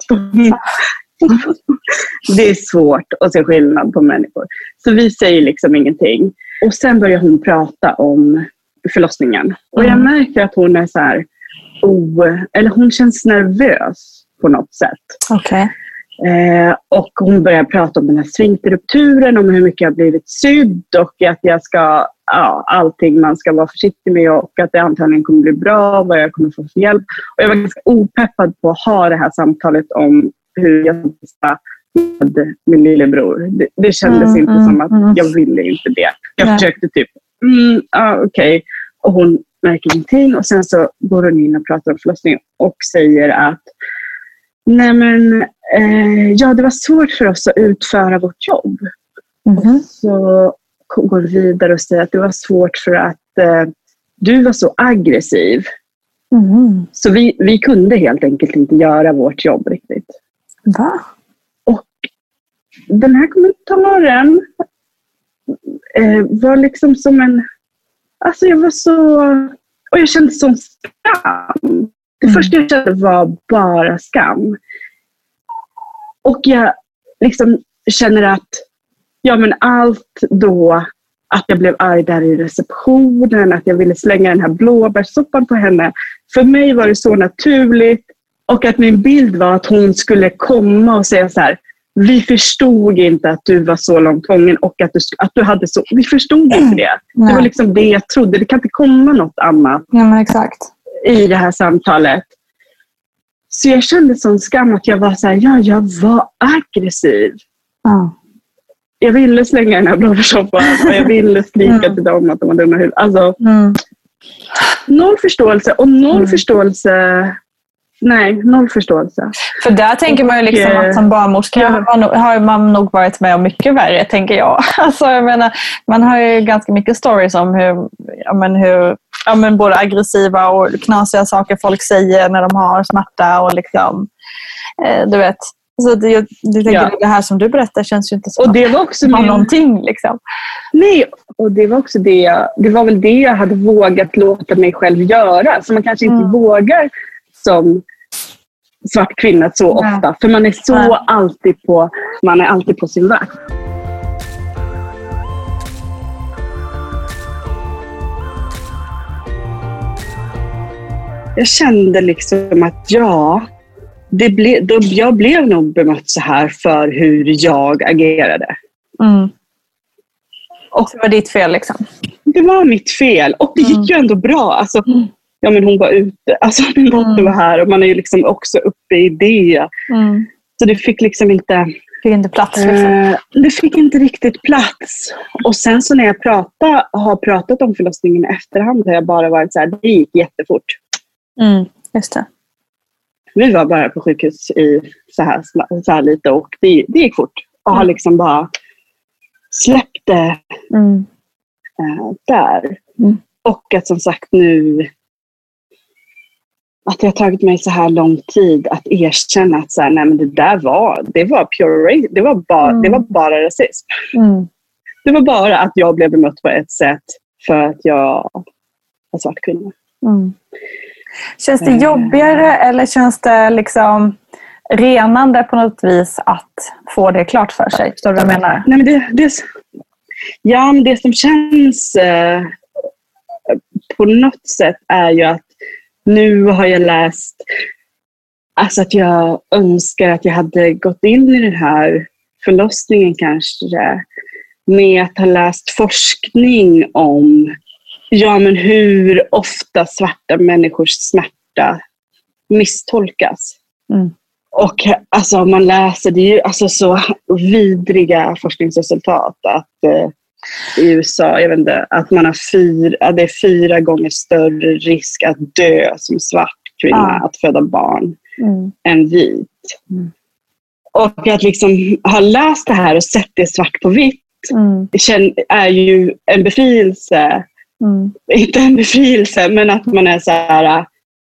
det är svårt att se skillnad på människor. Så vi säger liksom ingenting. Och sen börjar hon prata om förlossningen. Och jag märker att hon är så här, oh, eller hon känns nervös på något sätt. Okej. Okay. Eh, och hon börjar prata om den här sfinkterrupturen, om hur mycket jag har blivit sydd och att jag ska, ja, allting man ska vara försiktig med och att det antagligen kommer bli bra, vad jag kommer få för hjälp. Och jag var ganska opeppad på att ha det här samtalet om hur jag ska med min lillebror. Det, det kändes mm, inte mm, som att mm. jag ville inte det. Jag Nej. försökte typ, mm, ah, okej. Okay. Och hon märker ingenting. Och sen så går hon in och pratar om förlossningen och säger att nej men, eh, ja, det var svårt för oss att utföra vårt jobb. Mm-hmm. Och så går vi vidare och säger att det var svårt för att eh, du var så aggressiv. Mm. Så vi, vi kunde helt enkelt inte göra vårt jobb riktigt. Va? Och den här kommentaren eh, var liksom som en... Alltså jag var så... Och jag kände sån skam. Det mm. första jag kände var bara skam. Och jag liksom känner att ja, men allt då... Att jag blev arg där i receptionen. Att jag ville slänga den här blåbärssoppan på henne. För mig var det så naturligt. Och att min bild var att hon skulle komma och säga så här. Vi förstod inte att du var så långt gången. Och att du, att du hade så... Vi förstod inte det. Nej. Det var liksom det jag trodde. Det kan inte komma något annat. Ja, men exakt. I det här samtalet. Så jag kände sån skam att jag var så här. Ja, jag var aggressiv. Ja. Jag ville slänga den här blåbärssoppan och jag ville skrika mm. till dem att de var dumma huvud. Alltså, mm. noll förståelse och noll mm. förståelse. Nej, noll förståelse. För där tänker man ju liksom att som barnmorska ja. har, har man nog varit med om mycket värre, tänker jag. Alltså, jag menar, man har ju ganska mycket stories om hur, ja, men hur ja, men både aggressiva och knasiga saker folk säger när de har smärta och liksom, eh, du vet. Så det, jag, det, ja. det här som du berättar känns ju inte som och det var också min... någonting. Liksom. Nej, och det var också det jag, det var väl det jag hade vågat låta mig själv göra. Så man kanske inte mm. vågar som svart kvinna så ja. ofta. För man är så ja. alltid på, man är alltid på sin vakt. Jag kände liksom att ja... Det ble, då, jag blev nog bemött så här för hur jag agerade. Mm. Och det var ditt fel liksom? Det var mitt fel. Och det gick mm. ju ändå bra. Alltså, mm. ja, men hon var ute. Alltså, min dotter mm. var här. Och man är ju liksom också uppe i det. Mm. Så det fick liksom inte... Fick inte plats liksom. Eh, det fick inte riktigt plats. Och sen så när jag pratade, har pratat om förlossningen i efterhand har jag bara varit så här, det gick jättefort. Mm, just det. Vi var bara på sjukhus i så här, så här lite och det, det gick fort. Och har liksom bara släppt det mm. äh, där. Mm. Och att som sagt nu att det har tagit mig så här lång tid att erkänna att så här, nej, men det där var, det var pure, det var bara, mm. det var bara rasism. Mm. Det var bara att jag blev bemött på ett sätt för att jag är svart kvinna. Mm. Känns det jobbigare eller känns det liksom renande på något vis att få det klart för sig? Förstår du vad jag menar? Nej, men det, det, ja, men det som känns eh, på något sätt är ju att nu har jag läst alltså att jag önskar att jag hade gått in i den här förlossningen kanske med att ha läst forskning om ja, men hur ofta svarta människors smärta misstolkas. Mm. Och alltså man läser det är ju alltså så vidriga forskningsresultat att eh, i U S A, jag vet inte, att man har fyra, det är fyra gånger större risk att dö som svart kvinna, ah. att föda barn, mm. än vit. Mm. Och att liksom ha läst det här och sett det svart på vitt mm. är ju en befrielse. Mm. Inte en befrielse, men att man är så här,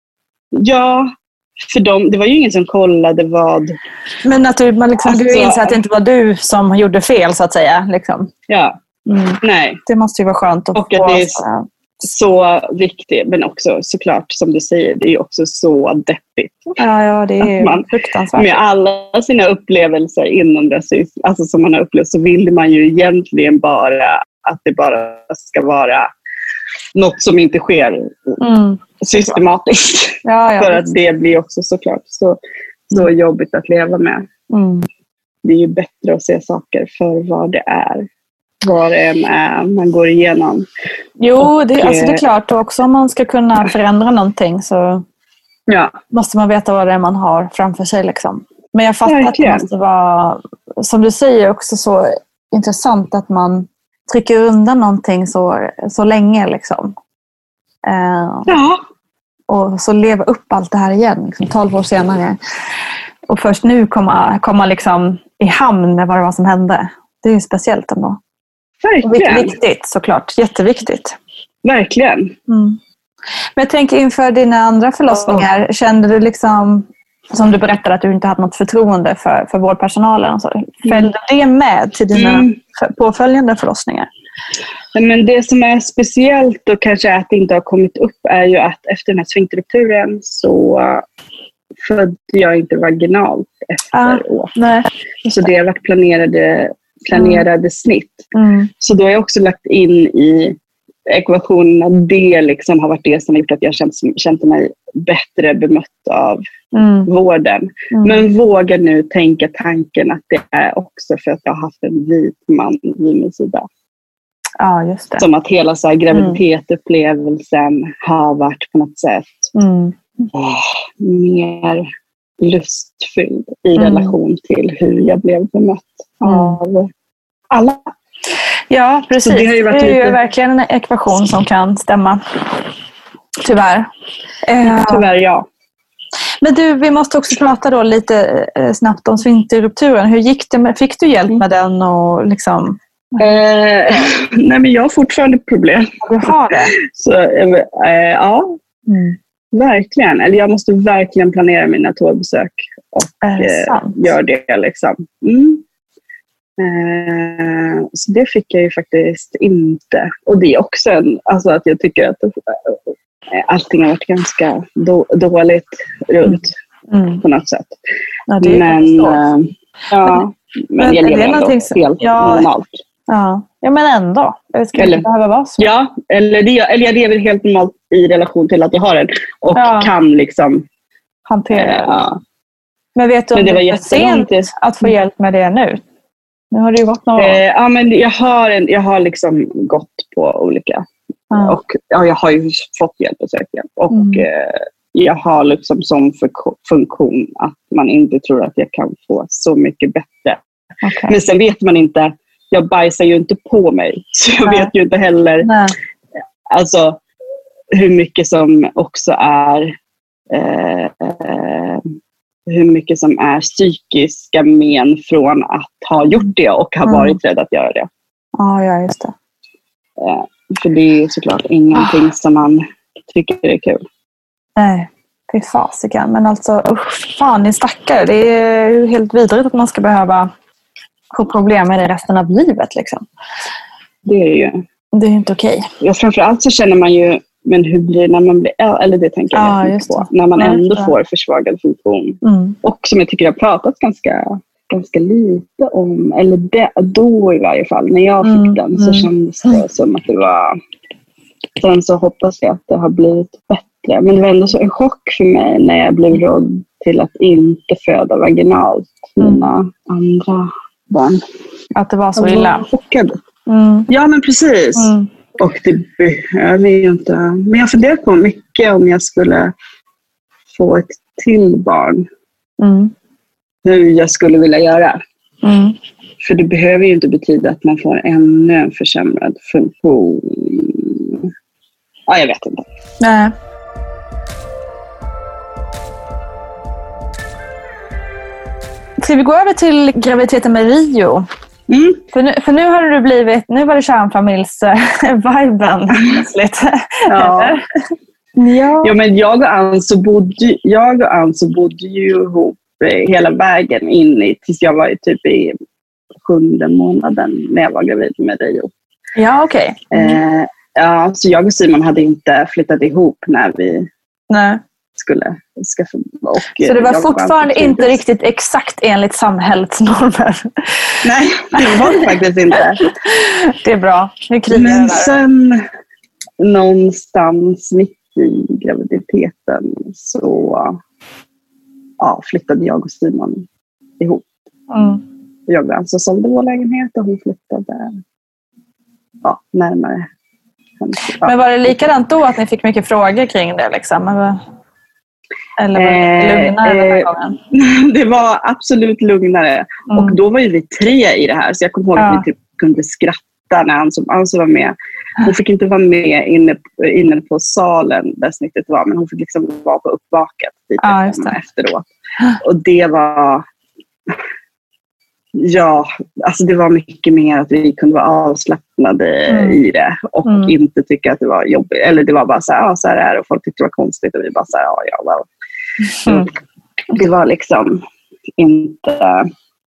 ja, för dem, det var ju ingen som kollade vad... Men att du, man liksom, alltså, du inser att det inte var du som gjorde fel, så att säga. Liksom. Ja, mm. nej. Det måste ju vara skönt att och få... att det är så, så viktigt, men också såklart, som du säger, det är också så deppigt. Ja, ja, det är man, fruktansvärt. Med alla sina upplevelser inom rasism, alltså som man har upplevt, så vill man ju egentligen bara att det bara ska vara något som inte sker mm. systematiskt. Ja, ja, för att det blir också såklart så, så mm. jobbigt att leva med. Mm. Det är ju bättre att se saker för vad det är. Vad det än är man går igenom. Jo, och, det, alltså det är klart. Och också om man ska kunna förändra någonting så ja. måste man veta vad det är man har framför sig. Liksom. Men jag fattar verkligen. Att det måste vara, som du säger, också så intressant att man trycker undan någonting så, så länge. Liksom. Eh, ja. Och så leva upp allt det här igen, liksom, tolv år senare. Och först nu komma, komma liksom i hamn med vad det var som hände. Det är ju speciellt ändå. Verkligen. Och viktigt såklart, jätteviktigt. Verkligen. Mm. Men jag tänker inför dina andra förlossningar, oh. kände du liksom, som du berättade att du inte hade något förtroende för, för vårdpersonalen och så. Följde det med till dina mm. påföljande förlossningar? Men det som är speciellt och kanske att det inte har kommit upp är ju att efter den här sfinkterrupturen så födde jag inte vaginalt efteråt. Ah, nej. Så det har varit planerade, planerade mm. snitt. Mm. Så då har jag också lagt in i ekvationen att det liksom har varit det som har gjort att jag känt, känt mig bättre bemött av mm. vården. Mm. Men vågar nu tänka tanken att det är också för att jag har haft en vit man vid min sida. Ja, just det. Som att hela så här graviditetupplevelsen mm. har varit på något sätt mm. mer lustfylld i mm. relation till hur jag blev bemött mm. av alla. Ja, precis. Det, har ju varit det är lite... ju verkligen en ekvation som kan stämma. Tyvärr. Tyvärr, ja. Men du, vi måste också prata då lite snabbt om sfinkterrupturen. Hur gick det med, fick du hjälp med den och liksom... Eh, nej, men jag har fortfarande problem. Du har det? Så, eh, ja, mm. verkligen. Eller jag måste verkligen planera mina toabesök och eh, gör det liksom. Mm. Eh, så det fick jag ju faktiskt inte. Och det är också en, alltså att jag tycker att eh, allting har varit ganska do, dåligt runt mm. på något sätt. Ja, det är men, eh, ja, men, men jag lever ändå som, helt ja, normalt. Ja. ja, men ändå. Det ska eller, inte behöva vara så. Ja, eller, det, eller jag lever helt normalt i relation till att jag har den. Och ja. kan liksom... hantera äh, ja. Men vet du om men det, det var är sent att få hjälp med det nu? Nu har det ju gått några år. Eh, ja, men jag har, en, jag har liksom gått på olika. Ja. Och ja, jag har ju fått hjälp och sökt hjälp. Och mm. eh, jag har liksom som funktion att man inte tror att jag kan få så mycket bättre. Okay. Men sen vet man inte... Jag bajsar ju inte på mig. Så jag Nej. vet ju inte heller Nej. alltså, hur mycket som också är eh, eh, hur mycket som är psykiska men från att ha gjort det och ha mm. varit rädd att göra det. Ah, ja, just det. Eh, för det är såklart ingenting ah. som man tycker är kul. Nej, det är fasiken. Men alltså, usch, fan, ni stackare. Det är ju helt vidrigt att man ska behöva få problem med det resten av livet liksom. Det är ju. Det är inte okej. Ja, framförallt så känner man ju, men hur blir det när man blir äldre? Eller det tänker jag ah, just på. När man ja, ändå får försvagad funktion. Mm. Och som jag tycker jag har pratat ganska, ganska lite om, eller det, då i varje fall, när jag fick mm. den så kändes det mm. som att det var... Sen så hoppas jag att det har blivit bättre. Men det var ändå så en chock för mig när jag blev rådd till att inte föda vaginalt mina mm. andra barn. Att det var så illa. Mm. Ja, men precis. Mm. Och det behöver ju inte... Men jag funderar på mycket om jag skulle få ett till barn. Mm. Hur jag skulle vilja göra. Mm. För det behöver ju inte betyda att man får ännu en försämrad funktion. Ja, jag vet inte. Nej. Ska vi gå över till graviditeten med Rio? Mm. För, nu, för nu har du blivit, nu var det kärnfamiljs-viben plötsligt. Ja. ja. ja, men jag och Ann så bodde, jag och Ann så bodde ju ihop hela vägen in i, tills jag var ju typ i sjunde månaden när jag var gravid med Rio. Ja, okej. Okay. Mm. Eh, ja, så jag och Simon hade inte flyttat ihop när vi... Nej. skulle skaffa. Och så det var fortfarande var inte riktigt exakt enligt samhällets normer? Nej, det var det faktiskt inte. Det är bra. Men sen någonstans mitt i graviditeten så ja, flyttade jag och Simon ihop. Mm. Jag alltså sålde vår lägenhet och hon flyttade ja, närmare. Ja. Men var det likadant då att ni fick mycket frågor kring det? Liksom? Eller var det lugnare den här gången? Det var absolut lugnare. Mm. Och då var ju vi tre i det här. Så jag kommer ihåg ja. att vi typ kunde skratta titta när Ansu, Ansu var med. Hon fick inte vara med inne, inne på salen där snittet var, men hon fick liksom vara på uppvaket lite ja, just det. efteråt. Och det var... Ja, alltså det var mycket mer att vi kunde vara avslappnade mm. i det och mm. inte tycka att det var jobbigt. Eller det var bara så här, ja, så här är det, och folk tyckte det var konstigt och vi bara så här, ja, ja, well. mm. Det var liksom inte...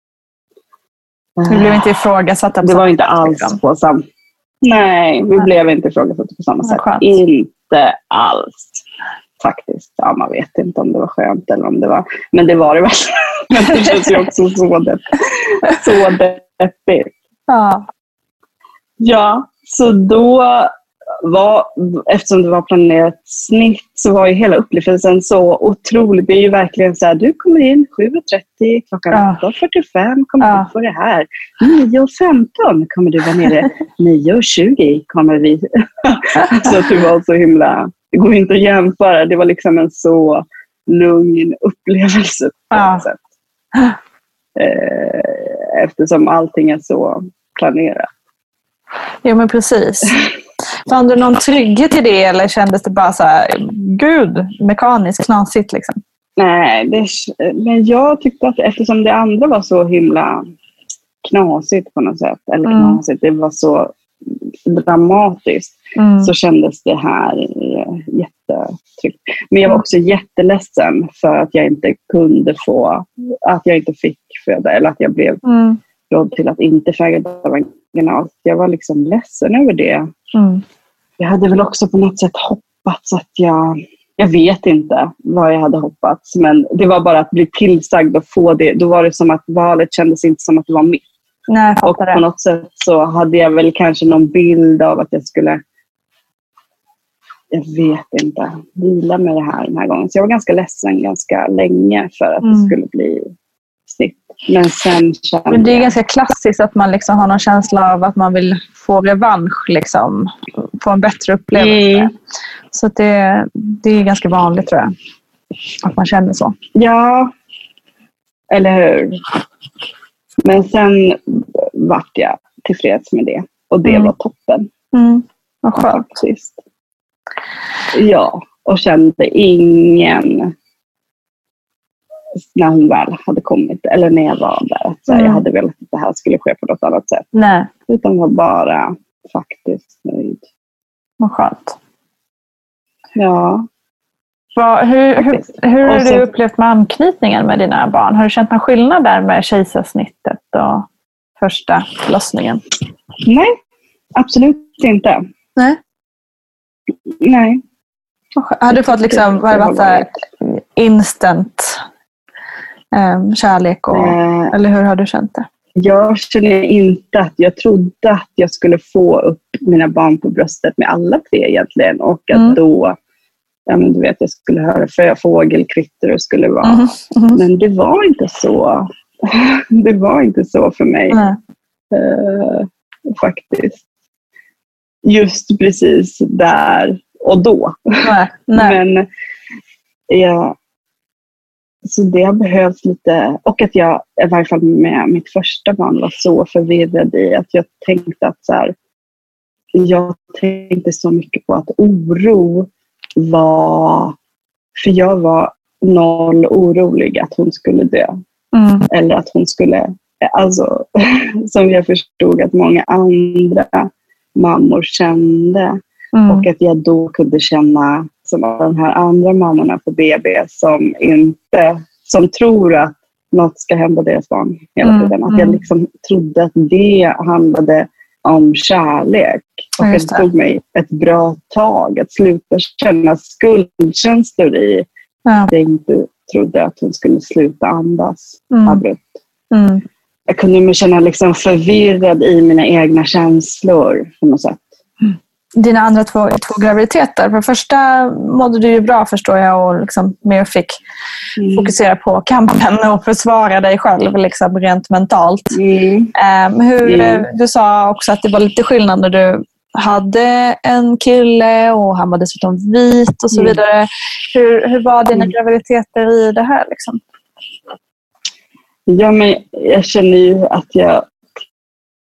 Vi blev inte ifrågasatta på Det samma var inte sätt, alls liksom. på samma... Nej, vi Nej. blev inte ifrågasatta på samma sätt. Skönt. Inte alls. Faktiskt. Ja, man vet inte om det var skönt eller om det var... Men det var det väl. Men det känns ju också så deppigt. Så deppigt. Ja. Ja, så då var... Eftersom det var planerat snitt så var ju hela upplevelsen så otroligt. Det är ju verkligen så här, du kommer in sju och trettio, klockan Ja. åtta och fyrtiofem kommer Ja. du få det här. nio och femton kommer du vara nere. nio och tjugo kommer vi. Så att det var så himla... Det går inte att jämföra. Det var liksom en så lugn upplevelse på Ja. något sätt. Eh, Eftersom allting är så planerat. Jo, men precis. Fann du någon trygghet i det eller kändes det bara så här, gud, mekaniskt knasigt liksom? Nej, det, men jag tyckte att eftersom det andra var så himla knasigt på något sätt, eller Mm. knasigt, det var så dramatiskt, Mm. så kändes det här eh, jättetryggt. Men jag var också jätteledsen för att jag inte kunde få, att jag inte fick föda, eller att jag blev Mm. råd till att inte föda vaginalt. Jag var liksom ledsen över det. Mm. Jag hade väl också på något sätt hoppats att jag... Jag vet inte vad jag hade hoppats. Men det var bara att bli tillsagd och få det. Då var det som att valet kändes inte som att det var mitt. Nej, jag och fattar på det. något sätt så hade jag väl kanske någon bild av att jag skulle... Jag vet inte. Vila med det här den här gången. Så jag var ganska ledsen ganska länge för att Mm. det skulle bli snitt. Men sen kände Men det är jag... ganska klassiskt att man liksom har någon känsla av att man vill få revansch, liksom, få en bättre upplevelse. Mm. Så att det, det är ganska vanligt, tror jag, att man känner så. Ja, eller hur? Men sen vart jag tillfreds med det. Och det Mm. var toppen. Mm. Vad skönt. Faktiskt. Ja, och kände ingen... När hon väl hade kommit, eller när jag var där. Så Mm. jag hade velat att det här skulle ske på något annat sätt. Nej, Utan var bara faktiskt nöjd. vad skönt. Ja. Vad, hur hur, hur har Och så- du upplevt med anknytningen med dina barn? Har du känt någon skillnad där med kejsarsnittet och första förlossningen? Nej, absolut inte. Nej. Nej. Har du fått liksom, vad det varit så här, instant um, kärlek? Och, Eh. eller hur har du känt det? Jag känner inte att jag trodde att jag skulle få upp mina barn på bröstet med alla tre egentligen. Och att Mm. då, ja men du vet, jag skulle höra för fågelkvitter och skulle vara. Mhm, mhm. Men det var inte så. Det var inte så för mig. Nej. Eh, faktiskt. Just precis där och då. Nej. Nej. Men ja, så det har behövts lite, och att jag i varje fall med mitt första barn var så förvirrad i att jag tänkte att så här, jag tänkte så mycket på att oro var, för jag var noll orolig att hon skulle dö. Mm. Eller att hon skulle, alltså som jag förstod att många andra mammor kände. Mm. Och att jag då kunde känna som de här andra mammorna på B B som inte, som tror att något ska hända deras barn hela Mm, tiden. Att mm. jag liksom trodde att det handlade om kärlek. Och Ja, att just det det. tog mig ett bra tag att sluta känna skuldkänslor i Ja. att jag inte trodde att hon skulle sluta andas Mm. abrupt. Mm. Jag kunde mig känna liksom förvirrad i mina egna känslor på något sätt. Dina andra två, två graviditeter. För första mådde du ju bra, förstår jag, och liksom mer fick Mm. fokusera på kampen och försvara dig själv liksom, rent mentalt. Mm. Um, hur, Mm. Du sa också att det var lite skillnad när du hade en kille och han var dessutom vit och så Mm. vidare. Hur, hur var dina Mm. graviditeter i det här? Liksom? Ja, men jag känner ju att jag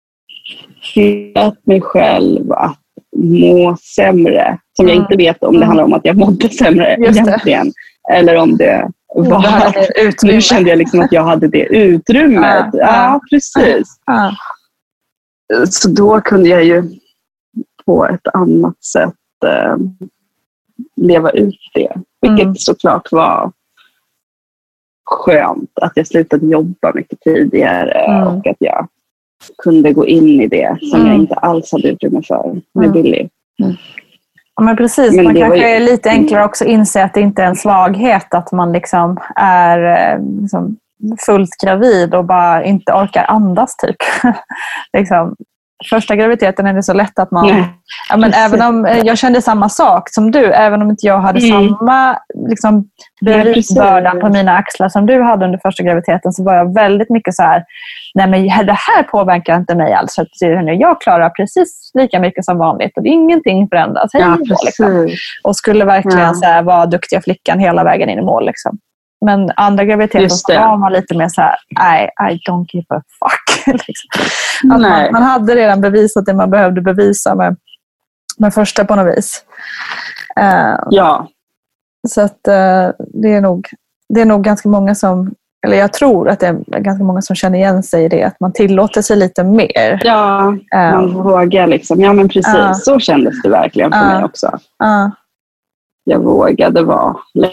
tillät mig själv att må sämre. Som mm. jag inte vet om det handlar om att jag mådde sämre egentligen. Eller om det var... Det nu kände jag liksom att jag hade det utrymmet. Ja, ja precis. Ja. Så då kunde jag ju på ett annat sätt eh, leva ut det. Vilket mm. såklart var skönt. Att jag slutade jobba mycket tidigare. Mm. Och att jag kunde gå in i det som mm. jag inte alls hade utrymme för med mm. Billy. Mm. Ja, men precis, men man kanske ju... är lite enklare också att inse att det inte är en svaghet att man liksom är liksom fullt gravid och bara inte orkar andas typ. liksom. Första graviditeten är det så lätt att man... Ja, men även om jag kände samma sak som du, även om inte jag hade mm. samma liksom, bevisbörda på mina axlar som du hade under första graviditeten, så var jag väldigt mycket så här, nej men det här påverkar inte mig alls. Så jag klarar precis lika mycket som vanligt och ingenting förändras. Hej, ja, liksom. Och skulle verkligen ja. så här, vara duktiga flickan hela vägen in i mål. Liksom. Men andra graviditeten så var man lite mer så här, I, I don't give a fuck. liksom. Att man, man hade redan bevisat det man behövde bevisa med, med första på något vis. Uh, ja. Så att uh, det är nog det är nog ganska många som, eller jag tror att det är ganska många som känner igen sig i det, att man tillåter sig lite mer. Ja, man uh, vågar liksom. Ja, men precis. Uh, så kändes det verkligen för uh, mig också. Uh, jag vågade vara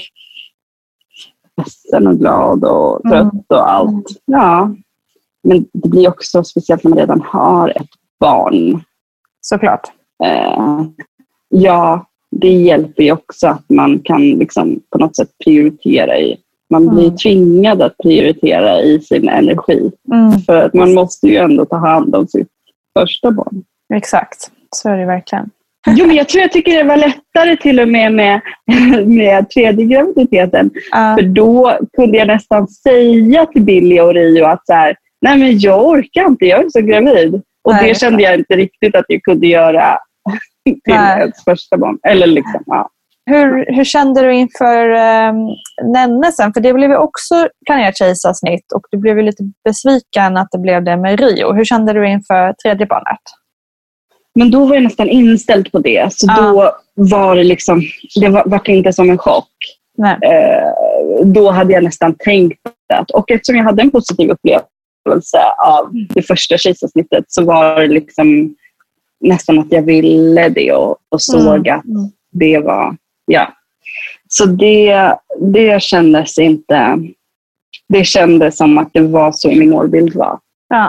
ledsen och glad och trött mm. och allt. Ja. Men det blir också speciellt när man redan har ett barn. Såklart. Eh, ja, det hjälper ju också att man kan liksom på något sätt prioritera i. Man mm. blir tvingad att prioritera i sin energi. Mm. För att man måste ju ändå ta hand om sitt första barn. Exakt, så är det verkligen. Jo, men jag tror jag tycker det var lättare till och med med, med tredje graviditeten. Uh. För då kunde jag nästan säga till Billy och Rio att så här, nej men jag orkar inte, jag är så gravid. Och nej, det kände jag inte riktigt att jag kunde göra till nej. ett första barn. Eller liksom, ja. Hur, hur kände du inför um, Nenne sen? För det blev ju också planerat kejsarsnitt och du blev ju lite besviken att det blev det med Rio. Hur kände du inför tredje barnet? Men då var jag nästan inställd på det. Så ah. då var det liksom, det var, var inte som en chock. Nej. Eh, då hade jag nästan tänkt att, och eftersom jag hade en positiv upplevelse av det första kejsarsnittet så var det liksom nästan att jag ville det och, och såg mm. att det var, ja. Så det, det kändes inte, det kändes som att det var så min målbild var. Ja.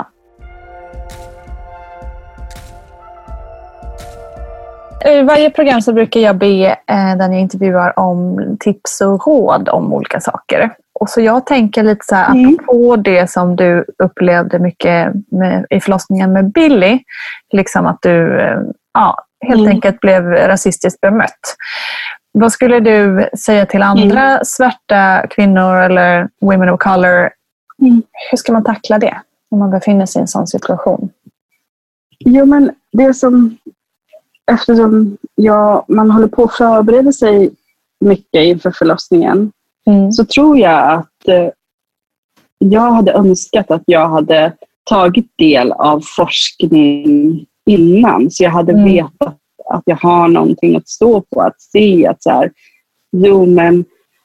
I varje program så brukar jag be eh, den jag intervjuar om tips och råd om olika saker. Och så jag tänker lite så här, mm. apropå det som du upplevde mycket med, i förlossningen med Billy. Liksom att du eh, ja, helt mm. enkelt blev rasistiskt bemött. Vad skulle du säga till andra mm. svarta kvinnor eller women of color? Mm. Hur ska man tackla det om man befinner sig i en sån situation? Jo, men det som... Eftersom jag, man håller på att förbereda sig mycket inför förlossningen mm. så tror jag att eh, jag hade önskat att jag hade tagit del av forskning innan. Så jag hade mm. vetat att jag har någonting att stå på. Att se att så här, jo men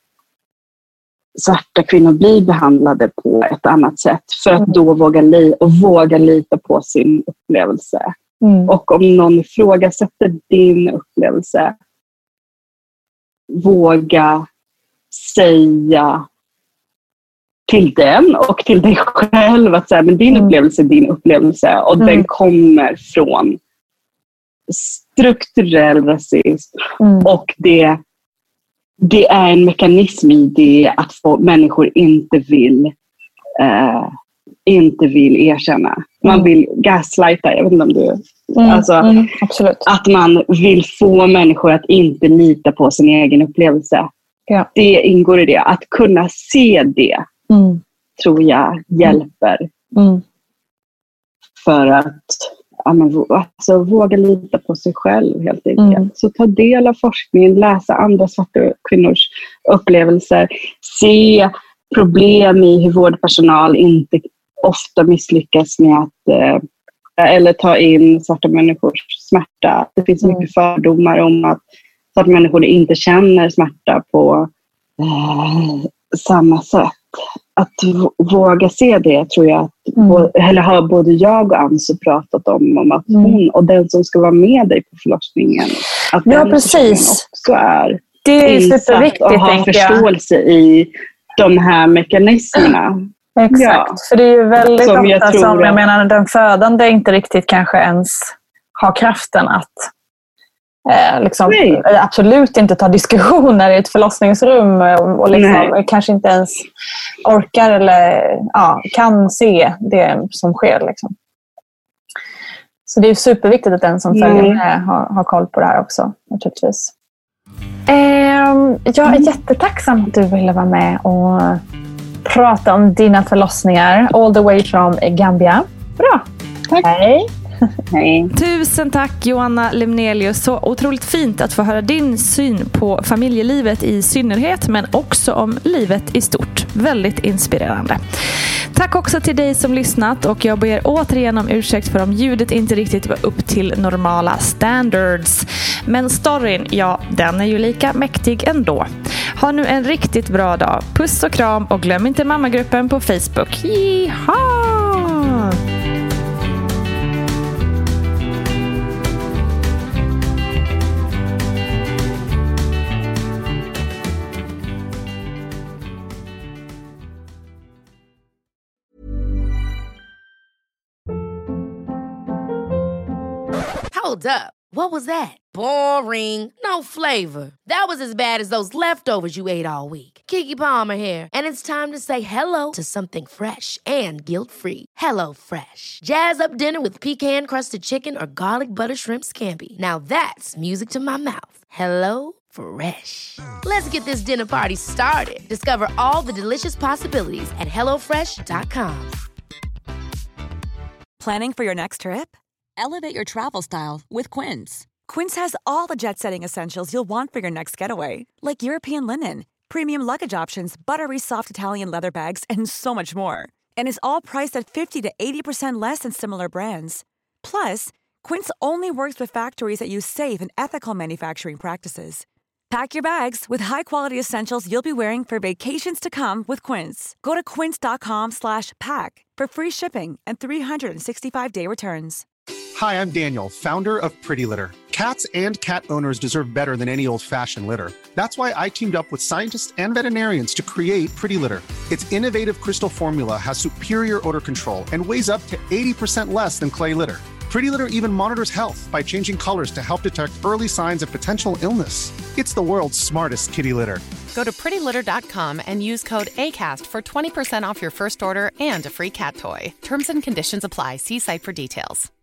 svarta kvinnor blir behandlade på ett annat sätt. För att mm. då våga, li- och våga lita på sin upplevelse. Mm. Och om någon ifrågasätter din upplevelse, våga säga till den och till dig själv att så här, men din mm. upplevelse är din upplevelse och mm. den kommer från strukturell rasism mm. och det, det är en mekanism i det att få, människor inte vill eh, inte vill erkänna. Man mm. vill gaslighta, jag vet inte om du... Mm, alltså, mm, absolut. Att man vill få människor att inte lita på sin egen upplevelse. Ja. Det ingår i det. Att kunna se det mm. tror jag hjälper. Mm. För att ja, men, alltså, våga lita på sig själv helt enkelt. Mm. Så ta del av forskningen, läsa andra svarta kvinnors upplevelser. Se problem i hur vårdpersonal inte ofta misslyckas med att eh, eller ta in svarta människors smärta. Det finns mm. mycket fördomar om att svarta människor inte känner smärta på eh, samma sätt. Att v- våga se det tror jag att mm. bo- eller har både jag och Ansu pratat om, om att mm. hon och den som ska vara med dig på förlossningen, att ja, den precis. också är det är superviktigt, och har förståelse jag. i de här mekanismerna. Exakt, ja. För det är ju väldigt som ofta jag som jag att... menar, den födande inte riktigt kanske ens har kraften att eh, liksom, absolut inte ta diskussioner i ett förlossningsrum och liksom, kanske inte ens orkar eller ja, kan se det som sker. Liksom. Så det är superviktigt att den som följer mm. med har, har koll på det här också, naturligtvis. Eh, jag är jättetacksam att du ville vara med och prata om dina förlossningar all the way from Gambia. Bra. Tack. Hej. Hej. Tusen tack Joanna Lemnelius. Så otroligt fint att få höra din syn på familjelivet i synnerhet, men också om livet i stort. Väldigt inspirerande. Tack också till dig som lyssnat, och jag ber återigen om ursäkt för om ljudet inte riktigt var upp till normala standards. Men storyn, ja, den är ju lika mäktig ändå. Ha nu en riktigt bra dag. Puss och kram, och glöm inte mammagruppen på Facebook. Jiha! Hold up. What was that? Boring. No flavor. That was as bad as those leftovers you ate all week. Keke Palmer here, and it's time to say hello to something fresh and guilt-free. Hello Fresh. Jazz up dinner with pecan-crusted chicken or garlic butter shrimp scampi. Now that's music to my mouth. Hello Fresh. Let's get this dinner party started. Discover all the delicious possibilities at hello fresh dot com. Planning for your next trip? Elevate your travel style with Quince. Quince has all the jet-setting essentials you'll want for your next getaway, like European linen, premium luggage options, buttery soft Italian leather bags, and so much more. And is all priced at fifty to eighty percent less than similar brands. Plus, Quince only works with factories that use safe and ethical manufacturing practices. Pack your bags with high-quality essentials you'll be wearing for vacations to come with Quince. Go to quince dot com slash pack for free shipping and three sixty-five day returns. Hi, I'm Daniel, founder of Pretty Litter. Cats and cat owners deserve better than any old-fashioned litter. That's why I teamed up with scientists and veterinarians to create Pretty Litter. Its innovative crystal formula has superior odor control and weighs up to eighty percent less than clay litter. Pretty Litter even monitors health by changing colors to help detect early signs of potential illness. It's the world's smartest kitty litter. Go to pretty litter dot com and use code ACAST for twenty percent off your first order and a free cat toy. Terms and conditions apply. See site for details.